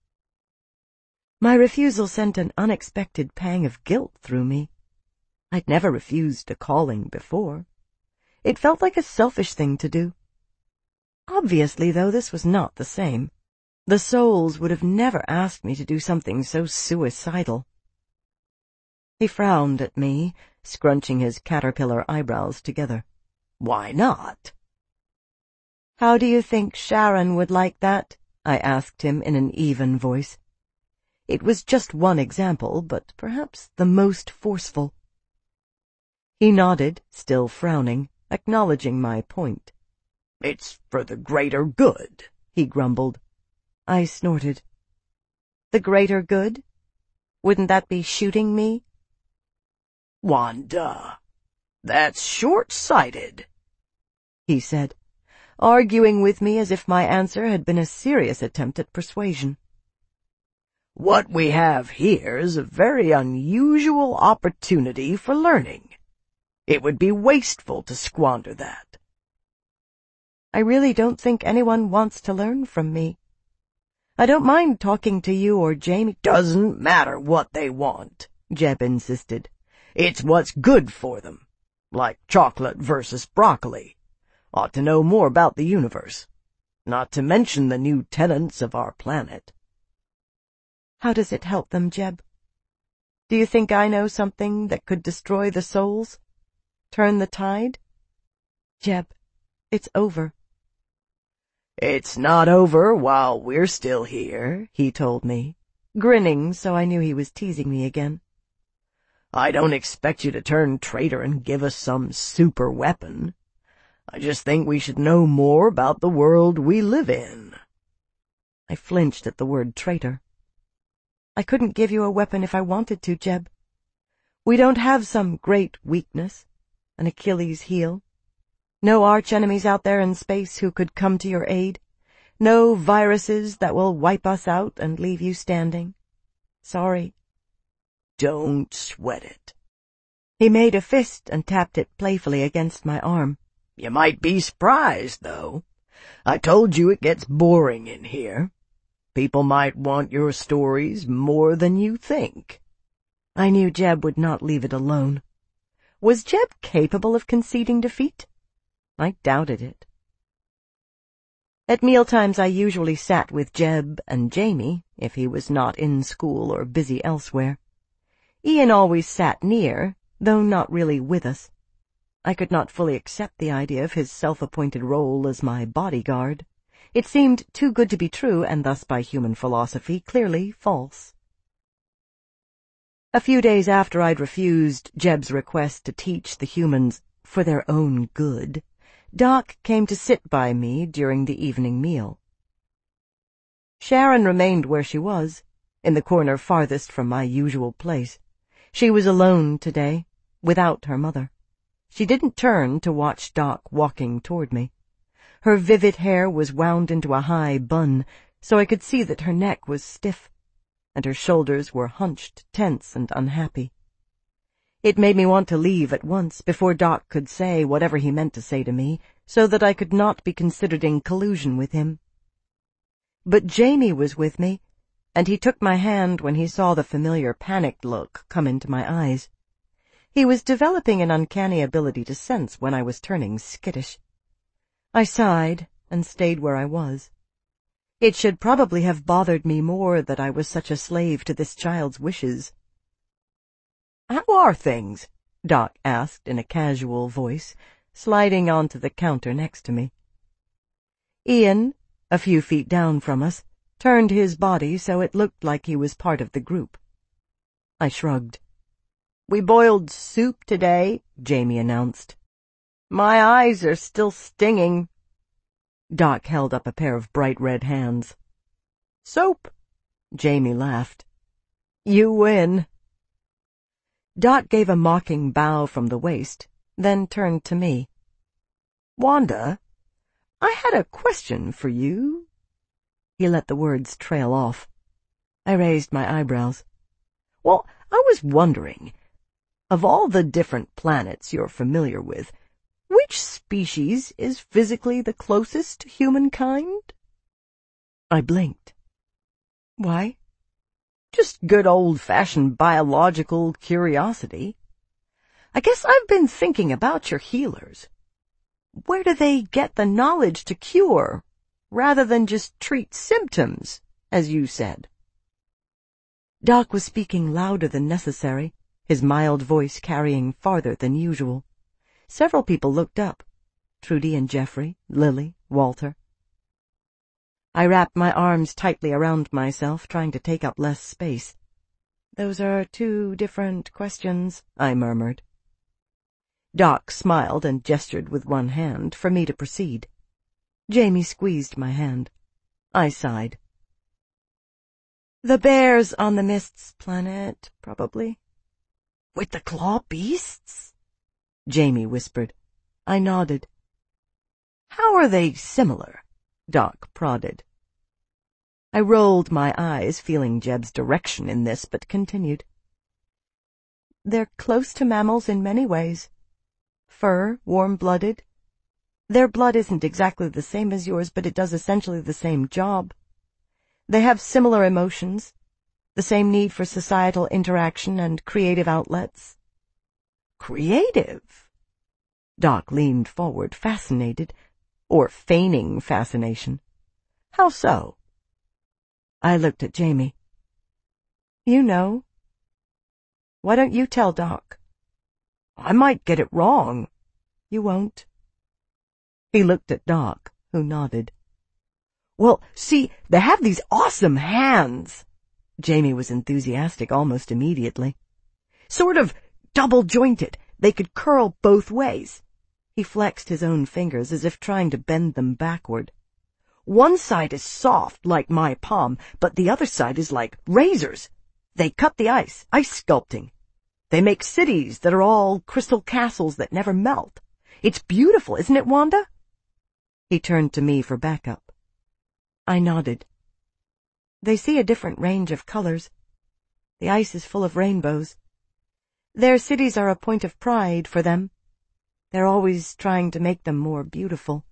My refusal sent an unexpected pang of guilt through me. I'd never refused a calling before. It felt like a selfish thing to do. Obviously, though, this was not the same. The souls would have never asked me to do something so suicidal. He frowned at me, scrunching his caterpillar eyebrows together. Why not? How do you think Sharon would like that? I asked him in an even voice. It was just one example, but perhaps the most forceful. He nodded, still frowning, acknowledging my point. It's for the greater good, he grumbled. I snorted. The greater good? Wouldn't that be shooting me? Wanda, that's short-sighted, he said, arguing with me as if my answer had been a serious attempt at persuasion. What we have here is a very unusual opportunity for learning. It would be wasteful to squander that. I really don't think anyone wants to learn from me. I don't mind talking to you or Jamie. Doesn't matter what they want, Jeb insisted. It's what's good for them, like chocolate versus broccoli. Ought to know more about the universe, not to mention the new tenets of our planet. How does it help them, Jeb? Do you think I know something that could destroy the souls? Turn the tide? Jeb, it's over. It's not over while we're still here, he told me, grinning so I knew he was teasing me again. I don't expect you to turn traitor and give us some super weapon. I just think we should know more about the world we live in. I flinched at the word traitor. I couldn't give you a weapon if I wanted to, Jeb. We don't have some great weakness, an Achilles heel. No arch-enemies out there in space who could come to your aid. No viruses that will wipe us out and leave you standing. Sorry. Don't sweat it. He made a fist and tapped it playfully against my arm. You might be surprised, though. I told you it gets boring in here. People might want your stories more than you think. I knew Jeb would not leave it alone. Was Jeb capable of conceding defeat? I doubted it. At mealtimes I usually sat with Jeb and Jamie, if he was not in school or busy elsewhere. Ian always sat near, though not really with us. I could not fully accept the idea of his self-appointed role as my bodyguard. It seemed too good to be true, and thus by human philosophy clearly false. A few days after I'd refused Jeb's request to teach the humans for their own good, Doc came to sit by me during the evening meal. Sharon remained where she was, in the corner farthest from my usual place. She was alone today, without her mother. She didn't turn to watch Doc walking toward me. Her vivid hair was wound into a high bun, so I could see that her neck was stiff, and her shoulders were hunched, tense, and unhappy. It made me want to leave at once, before Doc could say whatever he meant to say to me, so that I could not be considered in collusion with him. But Jamie was with me, and he took my hand when he saw the familiar panicked look come into my eyes. He was developing an uncanny ability to sense when I was turning skittish. I sighed and stayed where I was. It should probably have bothered me more that I was such a slave to this child's wishes. "How are things?" Doc asked in a casual voice, sliding onto the counter next to me. Ian, a few feet down from us, turned his body so it looked like he was part of the group. I shrugged. "We boiled soup today," Jamie announced. "My eyes are still stinging." Doc held up a pair of bright red hands. "Soap," Jamie laughed. "You win." Doc gave a mocking bow from the waist, then turned to me. "Wanda, I had a question for you." He let the words trail off. I raised my eyebrows. "Well, I was wondering, of all the different planets you're familiar with, which species is physically the closest to humankind?" I blinked. "Why?" "Just good old-fashioned biological curiosity. I guess I've been thinking about your healers. Where do they get the knowledge to cure, rather than just treat symptoms, as you said?" Doc was speaking louder than necessary, his mild voice carrying farther than usual. Several people looked up. Trudy and Geoffrey, Lily, Walter. I wrapped my arms tightly around myself, trying to take up less space. "Those are two different questions," I murmured. Doc smiled and gestured with one hand for me to proceed. Jamie squeezed my hand. I sighed. The bears on the Mists planet, probably. With the claw beasts? Jamie whispered. I nodded. How are they similar? Doc prodded. I rolled my eyes, feeling Jeb's direction in this, but continued. They're close to mammals in many ways. Fur, warm-blooded. Their blood isn't exactly the same as yours, but it does essentially the same job. They have similar emotions, the same need for societal interaction and creative outlets. Creative? Doc leaned forward, fascinated, or feigning fascination. How so? I looked at Jamie. You know. Why don't you tell Doc? I might get it wrong. You won't. He looked at Doc, who nodded. Well, see, they have these awesome hands. Jamie was enthusiastic almost immediately. Sort of double-jointed. They could curl both ways. He flexed his own fingers as if trying to bend them backward. One side is soft, like my palm, but the other side is like razors. They cut the ice, ice sculpting. They make cities that are all crystal castles that never melt. It's beautiful, isn't it, Wanda? He turned to me for backup. I nodded. They see a different range of colors. The ice is full of rainbows. Their cities are a point of pride for them. They're always trying to make them more beautiful.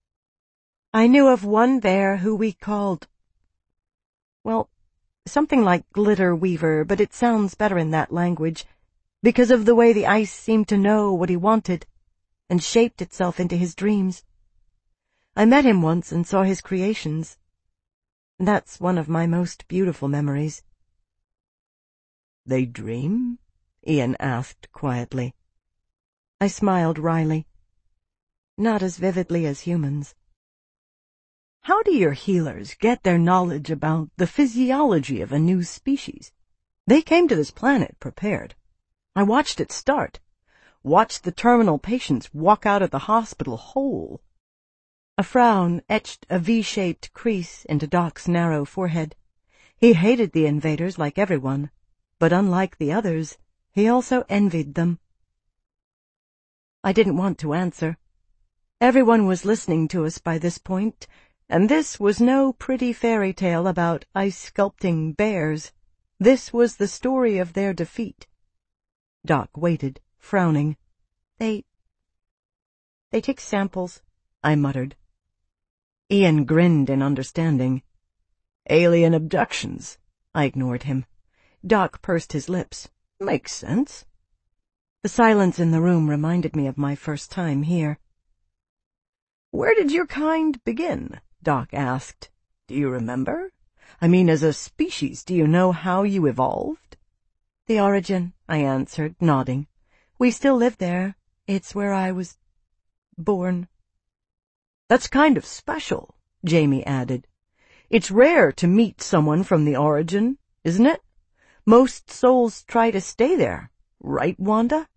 I knew of one bear who we called, well, something like Glitter Weaver, but it sounds better in that language, because of the way the ice seemed to know what he wanted, and shaped itself into his dreams. I met him once and saw his creations. That's one of my most beautiful memories. They dream? Ian asked quietly. I smiled wryly. Not as vividly as humans. How do your healers get their knowledge about the physiology of a new species? They came to this planet prepared. I watched it start. Watched the terminal patients walk out of the hospital whole. A frown etched a V-shaped crease into Doc's narrow forehead. He hated the invaders like everyone, but unlike the others, he also envied them. I didn't want to answer. Everyone was listening to us by this point, and this was no pretty fairy tale about ice-sculpting bears. This was the story of their defeat. Doc waited, frowning. They... they take samples, I muttered. Ian grinned in understanding. Alien abductions. I ignored him. Doc pursed his lips. Makes sense. The silence in the room reminded me of my first time here. Where did your kind begin? Doc asked. Do you remember? I mean, as a species, do you know how you evolved? The origin, I answered, nodding. We still live there. It's where I was born. That's kind of special, Jamie added. It's rare to meet someone from the origin, isn't it? Most souls try to stay there, right, Wanda?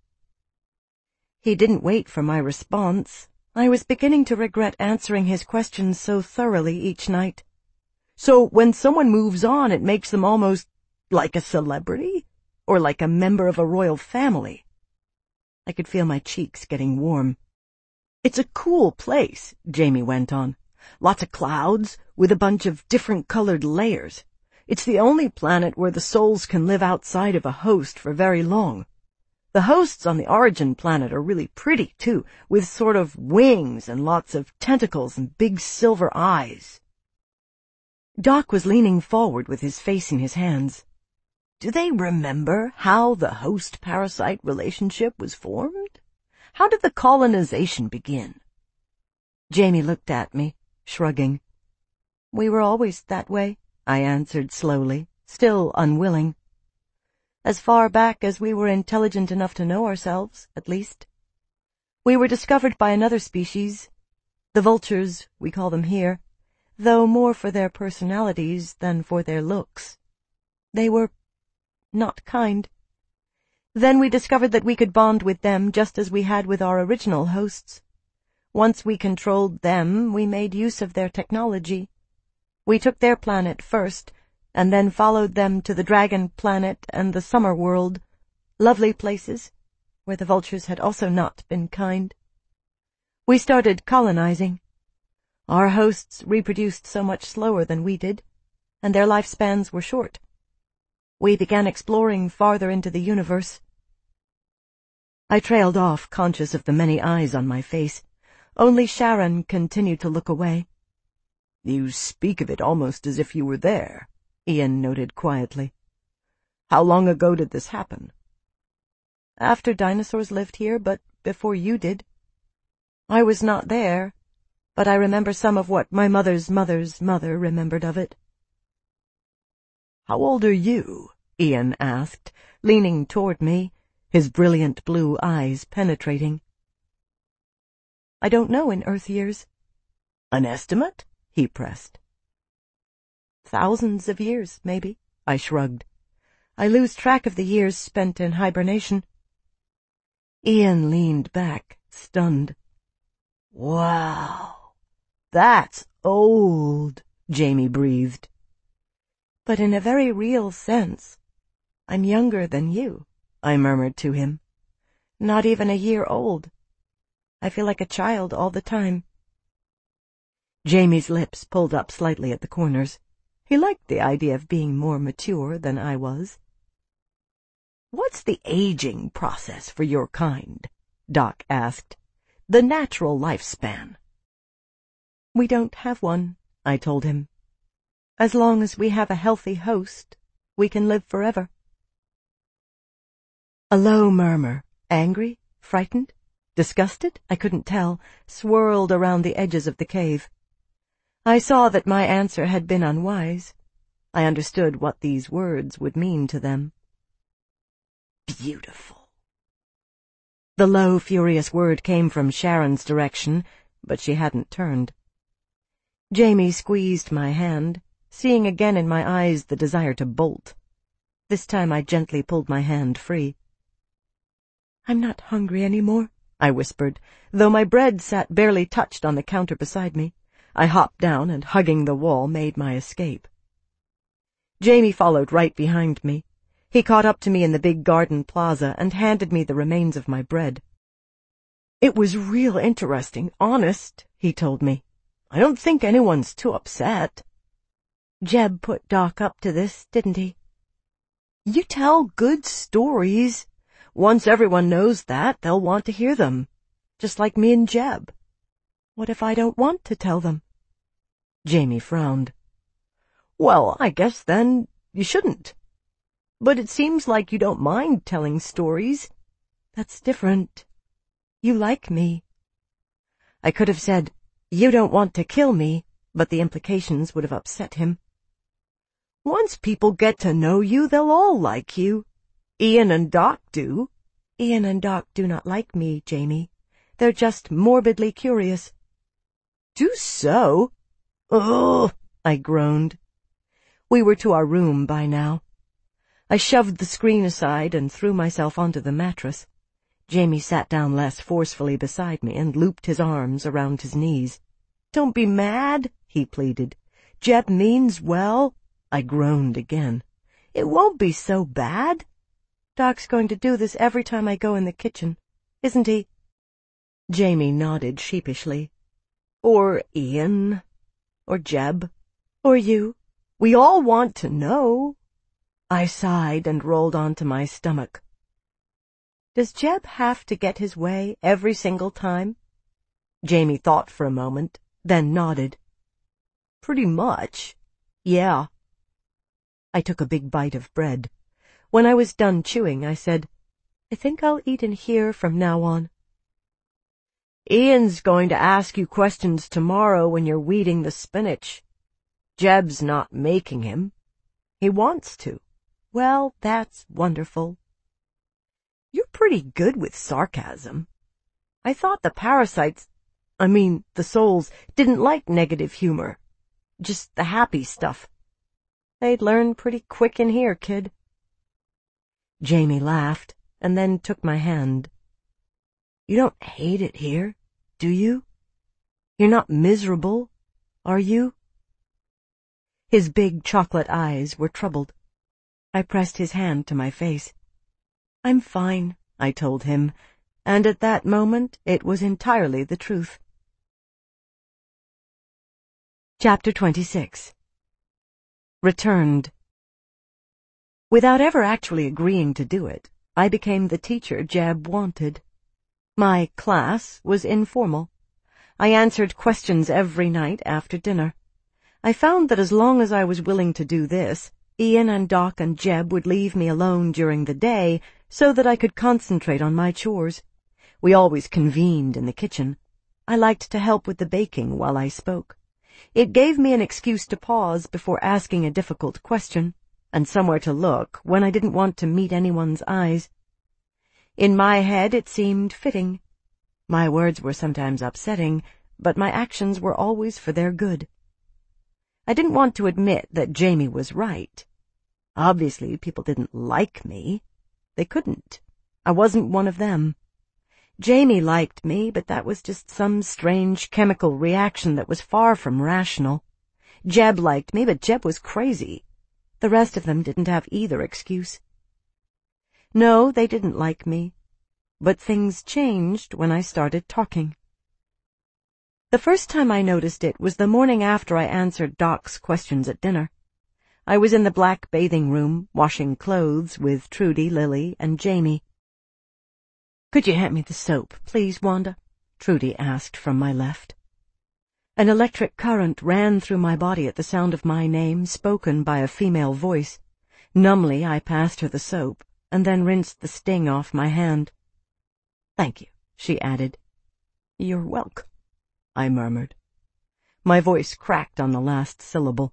He didn't wait for my response. I was beginning to regret answering his questions so thoroughly each night. So when someone moves on, it makes them almost like a celebrity? Or like a member of a royal family? I could feel my cheeks getting warm. It's a cool place, Jamie went on. Lots of clouds, with a bunch of different-colored layers. It's the only planet where the souls can live outside of a host for very long. The hosts on the Origin planet are really pretty, too, with sort of wings and lots of tentacles and big silver eyes. Doc was leaning forward with his face in his hands. Do they remember how the host-parasite relationship was formed? How did the colonization begin? Jamie looked at me, shrugging. We were always that way, I answered slowly, still unwilling. As far back as we were intelligent enough to know ourselves, at least. We were discovered by another species, the vultures, we call them here, though more for their personalities than for their looks. They were not kind. Then we discovered that we could bond with them just as we had with our original hosts. Once we controlled them, we made use of their technology. We took their planet first, and then followed them to the Dragon Planet and the Summer World, lovely places where the vultures had also not been kind. We started colonizing. Our hosts reproduced so much slower than we did, and their lifespans were short. We began exploring farther into the universe. I trailed off, conscious of the many eyes on my face. Only Sharon continued to look away. "You speak of it almost as if you were there," Ian noted quietly. "How long ago did this happen?" "After dinosaurs lived here, but before you did. I was not there, but I remember some of what my mother's mother's mother remembered of it." "How old are you?" Ian asked, leaning toward me, his brilliant blue eyes penetrating. "I don't know in Earth years." "An estimate?" he pressed. "Thousands of years, maybe," I shrugged. "I lose track of the years spent in hibernation." Ian leaned back, stunned. "Wow, that's old," Jamie breathed. "But in a very real sense, I'm younger than you," I murmured to him. "Not even a year old. I feel like a child all the time." Jamie's lips pulled up slightly at the corners. He liked the idea of being more mature than I was. "What's the aging process for your kind?" Doc asked. "The natural lifespan." "We don't have one," I told him. "As long as we have a healthy host, we can live forever." A low murmur, angry, frightened, disgusted, I couldn't tell, swirled around the edges of the cave. I saw that my answer had been unwise. I understood what these words would mean to them. "Beautiful." The low, furious word came from Sharon's direction, but she hadn't turned. Jamie squeezed my hand, seeing again in my eyes the desire to bolt. This time I gently pulled my hand free. "I'm not hungry any more," I whispered, though my bread sat barely touched on the counter beside me. I hopped down and, hugging the wall, made my escape. Jamie followed right behind me. He caught up to me in the big garden plaza and handed me the remains of my bread. "It was real interesting, honest," he told me. "I don't think anyone's too upset." "Jeb put Doc up to this, didn't he?" "You tell good stories. Once everyone knows that, they'll want to hear them. Just like me and Jeb." "What if I don't want to tell them?" Jamie frowned. "Well, I guess then you shouldn't. But it seems like you don't mind telling stories." "That's different. You like me." I could have said, "You don't want to kill me," but the implications would have upset him. "Once people get to know you, they'll all like you. Ian and Doc do." "Ian and Doc do not like me, Jamie. They're just morbidly curious." "Do so? Ugh," I groaned. We were to our room by now. I shoved the screen aside and threw myself onto the mattress. Jamie sat down less forcefully beside me and looped his arms around his knees. "Don't be mad," he pleaded. "Jeb means well." I groaned again. "It won't be so bad." "Doc's going to do this every time I go in the kitchen, isn't he?" Jamie nodded sheepishly. "Or Ian, or Jeb, or you. We all want to know." I sighed and rolled onto my stomach. "Does Jeb have to get his way every single time?" Jamie thought for a moment, then nodded. "Pretty much, yeah." I took a big bite of bread. When I was done chewing, I said, "I think I'll eat in here from now on." "Ian's going to ask you questions tomorrow when you're weeding the spinach. Jeb's not making him. He wants to." "Well, that's wonderful." "You're pretty good with sarcasm. I thought the parasites, I mean the souls, didn't like negative humor. Just the happy stuff." "They'd learn pretty quick in here, kid." Jamie laughed and then took my hand. "You don't hate it here, do you? You're not miserable, are you?" His big chocolate eyes were troubled. I pressed his hand to my face. "I'm fine," I told him, and at that moment it was entirely the truth. Chapter twenty-six. Returned. Without ever actually agreeing to do it, I became the teacher Jeb wanted. My class was informal. I answered questions every night after dinner. I found that as long as I was willing to do this, Ian and Doc and Jeb would leave me alone during the day so that I could concentrate on my chores. We always convened in the kitchen. I liked to help with the baking while I spoke. It gave me an excuse to pause before asking a difficult question, and somewhere to look when I didn't want to meet anyone's eyes. In my head it seemed fitting. My words were sometimes upsetting, but my actions were always for their good. I didn't want to admit that Jamie was right. Obviously, people didn't like me. They couldn't. I wasn't one of them. Jamie liked me, but that was just some strange chemical reaction that was far from rational. Jeb liked me, but Jeb was crazy. The rest of them didn't have either excuse. No, they didn't like me. But things changed when I started talking. The first time I noticed it was the morning after I answered Doc's questions at dinner. I was in the black bathing room, washing clothes with Trudy, Lily, and Jamie. "Could you hand me the soap, please, Wanda?" Trudy asked from my left. An electric current ran through my body at the sound of my name spoken by a female voice. Numbly, I passed her the soap, and then rinsed the sting off my hand. "Thank you," she added. "You're welcome," I murmured. My voice cracked on the last syllable.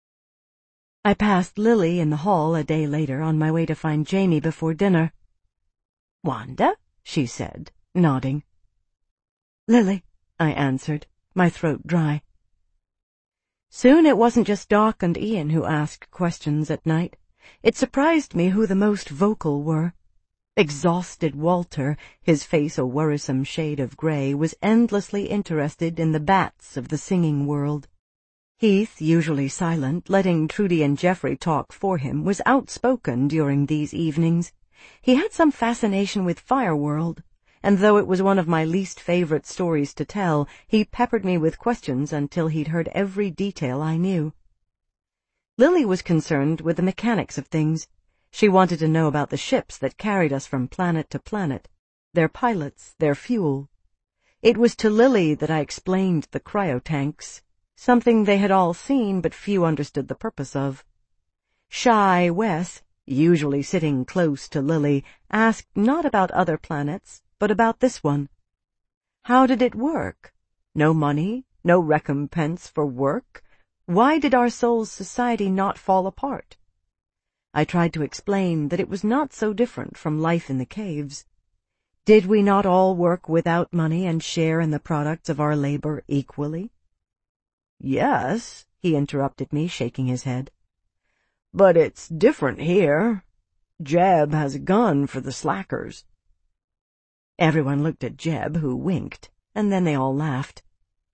I passed Lily in the hall a day later on my way to find Jamie before dinner. "Wanda?" she said, nodding. "Lily," I answered, my throat dry. Soon it wasn't just Doc and Ian who asked questions at night. It surprised me who the most vocal were. Exhausted Walter, his face a worrisome shade of gray, was endlessly interested in the bats of the singing world. Heath, usually silent, letting Trudy and Geoffrey talk for him, was outspoken during these evenings. He had some fascination with Fireworld, and though it was one of my least favorite stories to tell, he peppered me with questions until he'd heard every detail I knew. Lily was concerned with the mechanics of things. She wanted to know about the ships that carried us from planet to planet, their pilots, their fuel. It was to Lily that I explained the cryotanks, something they had all seen but few understood the purpose of. Shy Wes, usually sitting close to Lily, asked not about other planets, but about this one. How did it work? No money, no recompense for work? Why did our soul's society not fall apart? I tried to explain that it was not so different from life in the caves. Did we not all work without money and share in the products of our labor equally? "Yes," he interrupted me, shaking his head. "But it's different here. Jeb has a gun for the slackers." Everyone looked at Jeb, who winked, and then they all laughed.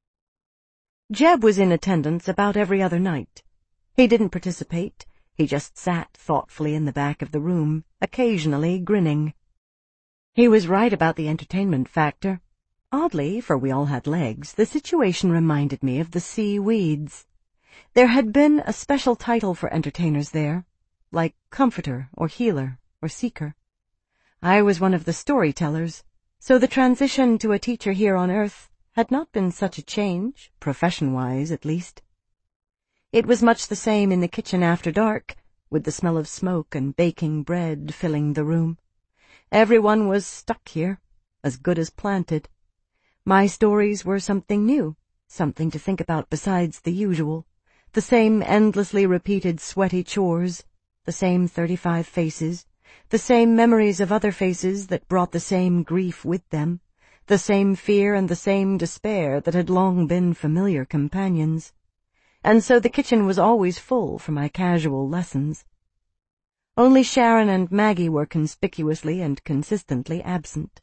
Jeb was in attendance about every other night. He didn't participate. He just sat thoughtfully in the back of the room, occasionally grinning. He was right about the entertainment factor. Oddly, for we all had legs, the situation reminded me of the Sea Weeds. There had been a special title for entertainers there, like comforter or healer or seeker. I was one of the storytellers, so the transition to a teacher here on Earth had not been such a change, profession-wise at least. It was much the same in the kitchen after dark, with the smell of smoke and baking bread filling the room. Everyone was stuck here, as good as planted. My stories were something new, something to think about besides the usual, the same endlessly repeated sweaty chores, the same thirty-five faces, the same memories of other faces that brought the same grief with them, the same fear and the same despair that had long been familiar companions. And so the kitchen was always full for my casual lessons. Only Sharon and Maggie were conspicuously and consistently absent.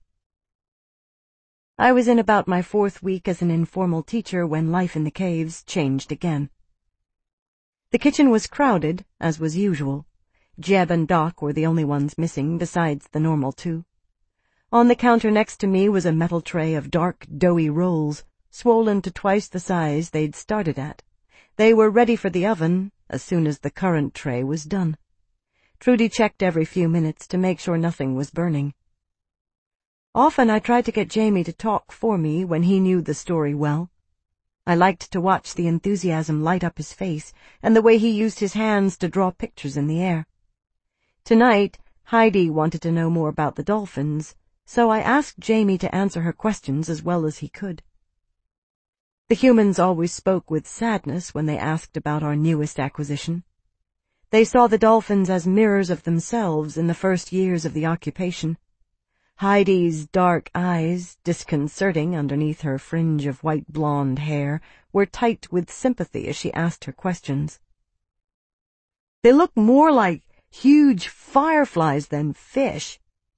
I was in about my fourth week as an informal teacher when life in the caves changed again. The kitchen was crowded, as was usual. Jeb and Doc were the only ones missing, besides the normal two. On the counter next to me was a metal tray of dark, doughy rolls, swollen to twice the size they'd started at. They were ready for the oven as soon as the currant tray was done. Trudy checked every few minutes to make sure nothing was burning. Often I tried to get Jamie to talk for me when he knew the story well. I liked to watch the enthusiasm light up his face and the way he used his hands to draw pictures in the air. Tonight, Heidi wanted to know more about the dolphins, so I asked Jamie to answer her questions as well as he could. The humans always spoke with sadness when they asked about our newest acquisition. They saw the dolphins as mirrors of themselves in the first years of the occupation. Heidi's dark eyes, disconcerting underneath her fringe of white blonde hair, were tight with sympathy as she asked her questions. They look more like huge fireflies than fish,